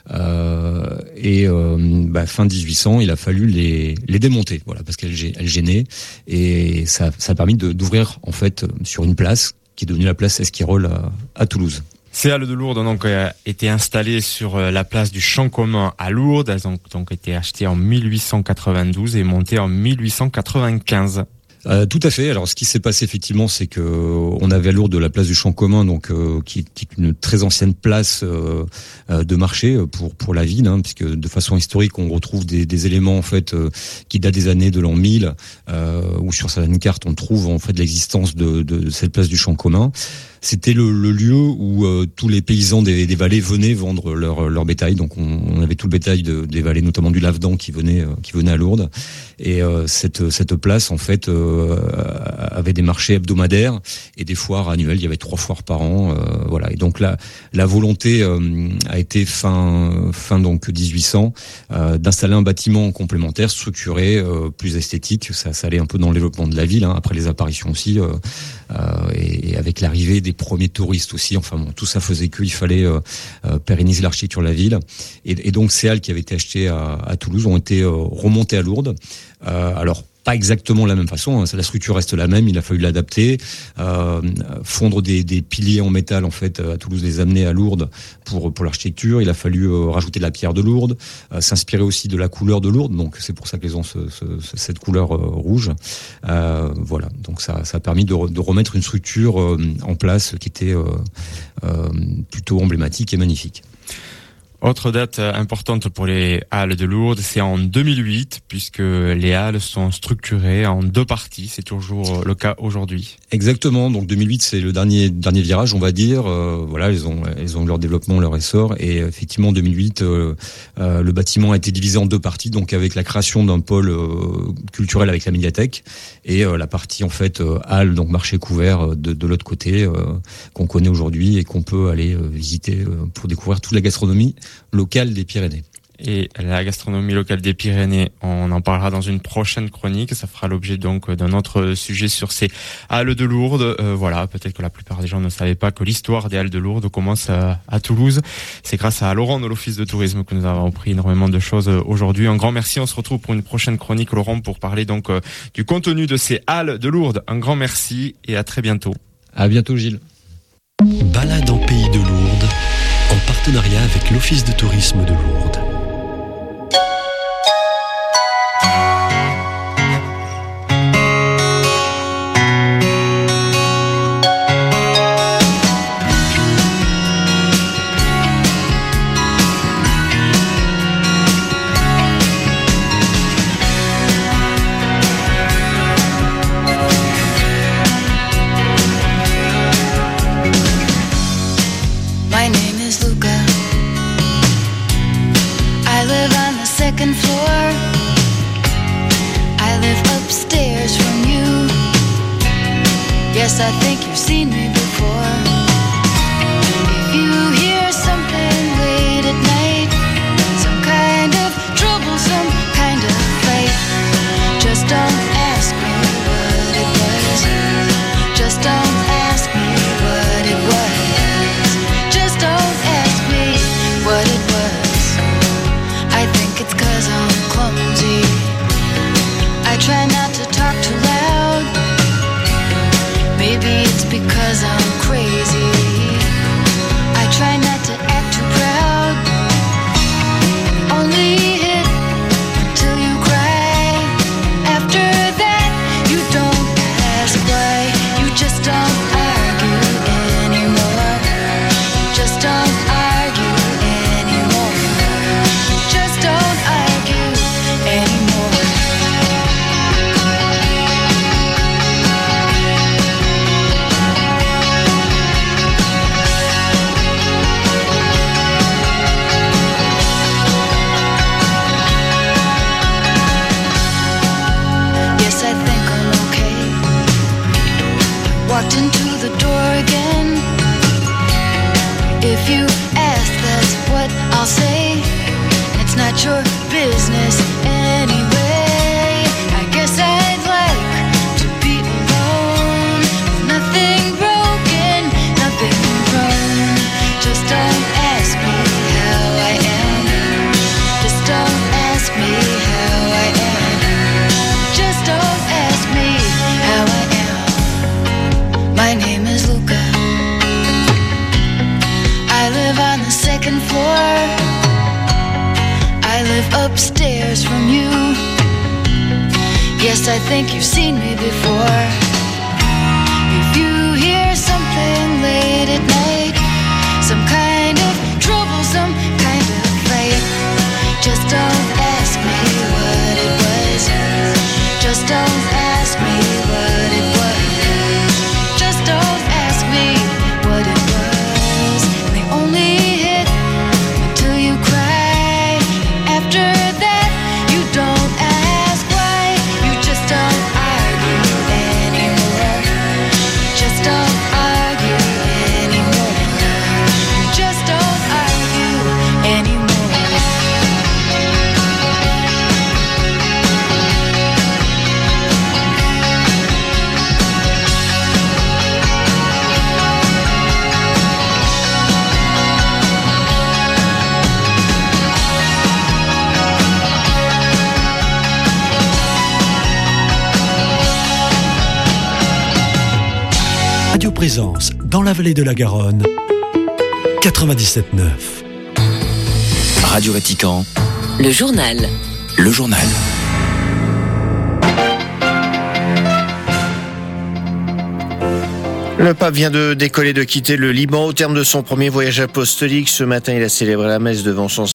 euh, et euh, bah, fin dix-huit cents, il a fallu les, les démonter, voilà, parce qu'elles elles gênaient et ça, ça a permis de, d'ouvrir en fait sur une place qui est devenue la place Esquirol à, à Toulouse. Ces halles de Lourdes ont donc euh, été installées sur euh, la place du Champ commun à Lourdes. Elles ont donc été achetées en mille huit cent quatre-vingt-douze et montées en mille huit cent quatre-vingt-quinze. Euh, tout à fait. Alors, ce qui s'est passé effectivement, c'est que on avait à Lourdes la place du Champ commun, donc euh, qui, qui est une très ancienne place euh, de marché pour pour la ville, hein, puisque de façon historique, on retrouve des, des éléments en fait euh, qui datent des années de l'an mille, euh, où sur certaines cartes, on trouve en fait l'existence de, de, de cette place du Champ commun. c'était le, le lieu où euh, tous les paysans des, des vallées venaient vendre leur, leur bétail. Donc on, on avait tout le bétail de, des vallées, notamment du Lavedan, qui venait, euh, qui venait à Lourdes. Et euh, cette, cette place, en fait, euh, avait des marchés hebdomadaires et des foires annuelles. Il y avait trois foires par an. Euh, voilà. Et donc la, la volonté euh, a été fin, fin donc dix-huit cents euh, d'installer un bâtiment complémentaire, structuré, euh, plus esthétique. Ça, ça allait un peu dans le développement de la ville. Hein, après les apparitions aussi, euh, euh, et, et avec l'arrivée des premiers touristes aussi. Enfin bon, tout ça faisait qu'il fallait euh, euh, pérenniser l'architecture de la ville. Et, et donc ces halles qui avaient été achetées à, à Toulouse ont été euh, remontées à Lourdes. Euh, alors pas exactement de la même façon, hein. La structure reste la même, il a fallu l'adapter, euh, fondre des, des piliers en métal en fait à Toulouse, les amener à Lourdes pour pour l'architecture. Il a fallu euh, rajouter de la pierre de Lourdes, euh, s'inspirer aussi de la couleur de Lourdes, donc c'est pour ça qu'ils ont ce, ce, cette couleur euh, rouge. Euh, voilà, donc ça, ça a permis de, de remettre une structure euh, en place qui était euh, euh, plutôt emblématique et magnifique. Autre date importante pour les halles de Lourdes, c'est en deux mille huit, puisque les halles sont structurées en deux parties. C'est toujours le cas aujourd'hui. Exactement. Donc deux mille huit, c'est le dernier dernier virage, on va dire. Euh, voilà, ils ont ils ont leur développement, leur essor. Et effectivement, en deux mille huit, euh, euh, le bâtiment a été divisé en deux parties. Donc avec la création d'un pôle euh, culturel avec la médiathèque et euh, la partie en fait euh, halle, donc marché couvert de, de l'autre côté, euh, qu'on connaît aujourd'hui et qu'on peut aller euh, visiter euh, pour découvrir toute la gastronomie locale des Pyrénées. Et la gastronomie locale des Pyrénées, on en parlera dans une prochaine chronique. Ça fera l'objet donc d'un autre sujet sur ces halles de Lourdes. Euh, voilà, peut-être que la plupart des gens ne savaient pas que l'histoire des halles de Lourdes commence à, à Toulouse. C'est grâce à Laurent de l'Office de tourisme que nous avons appris énormément de choses aujourd'hui. Un grand merci. On se retrouve pour une prochaine chronique, Laurent, pour parler donc euh, du contenu de ces halles de Lourdes. Un grand merci et à très bientôt. À bientôt, Gilles. Balade en pays de Lourdes, en partenariat avec l'Office de tourisme de Lourdes. I think you've seen me before. If you hear something late at night, some kind of trouble, some kind of fight, just don't ask me what it was. Just don't ask me what it was. Just don't ask me what it was. I think it's 'cause I'm clumsy. I try not to talk too loud. Maybe it's because I'm crazy. I try not to act too proud. Only hit till you cry. After that, you don't ask why. You just don't argue anymore. Just don't argue anymore. Just don't argue anymore. Walked into the door again. If you ask, that's what I'll say. It's not your business anyway. I guess I'd like to be alone. Nothing broken, nothing wrong. Just don't ask me how I am. Just don't ask me how I am. Just don't ask me how I am. My name is Luca. I live on the second floor. I live upstairs from you. Yes, I think you've seen me before. If you hear something late at night, some kind of trouble, some kind of fight, just don't ask me what it was. Just don't ask me what it was. Just don't ask me Présence, dans la vallée de la Garonne, quatre-vingt-dix-sept neuf. Radio Vatican. Le journal. Le journal. Le pape vient de décoller, de quitter le Liban au terme de son premier voyage apostolique. Ce matin, il a célébré la messe devant son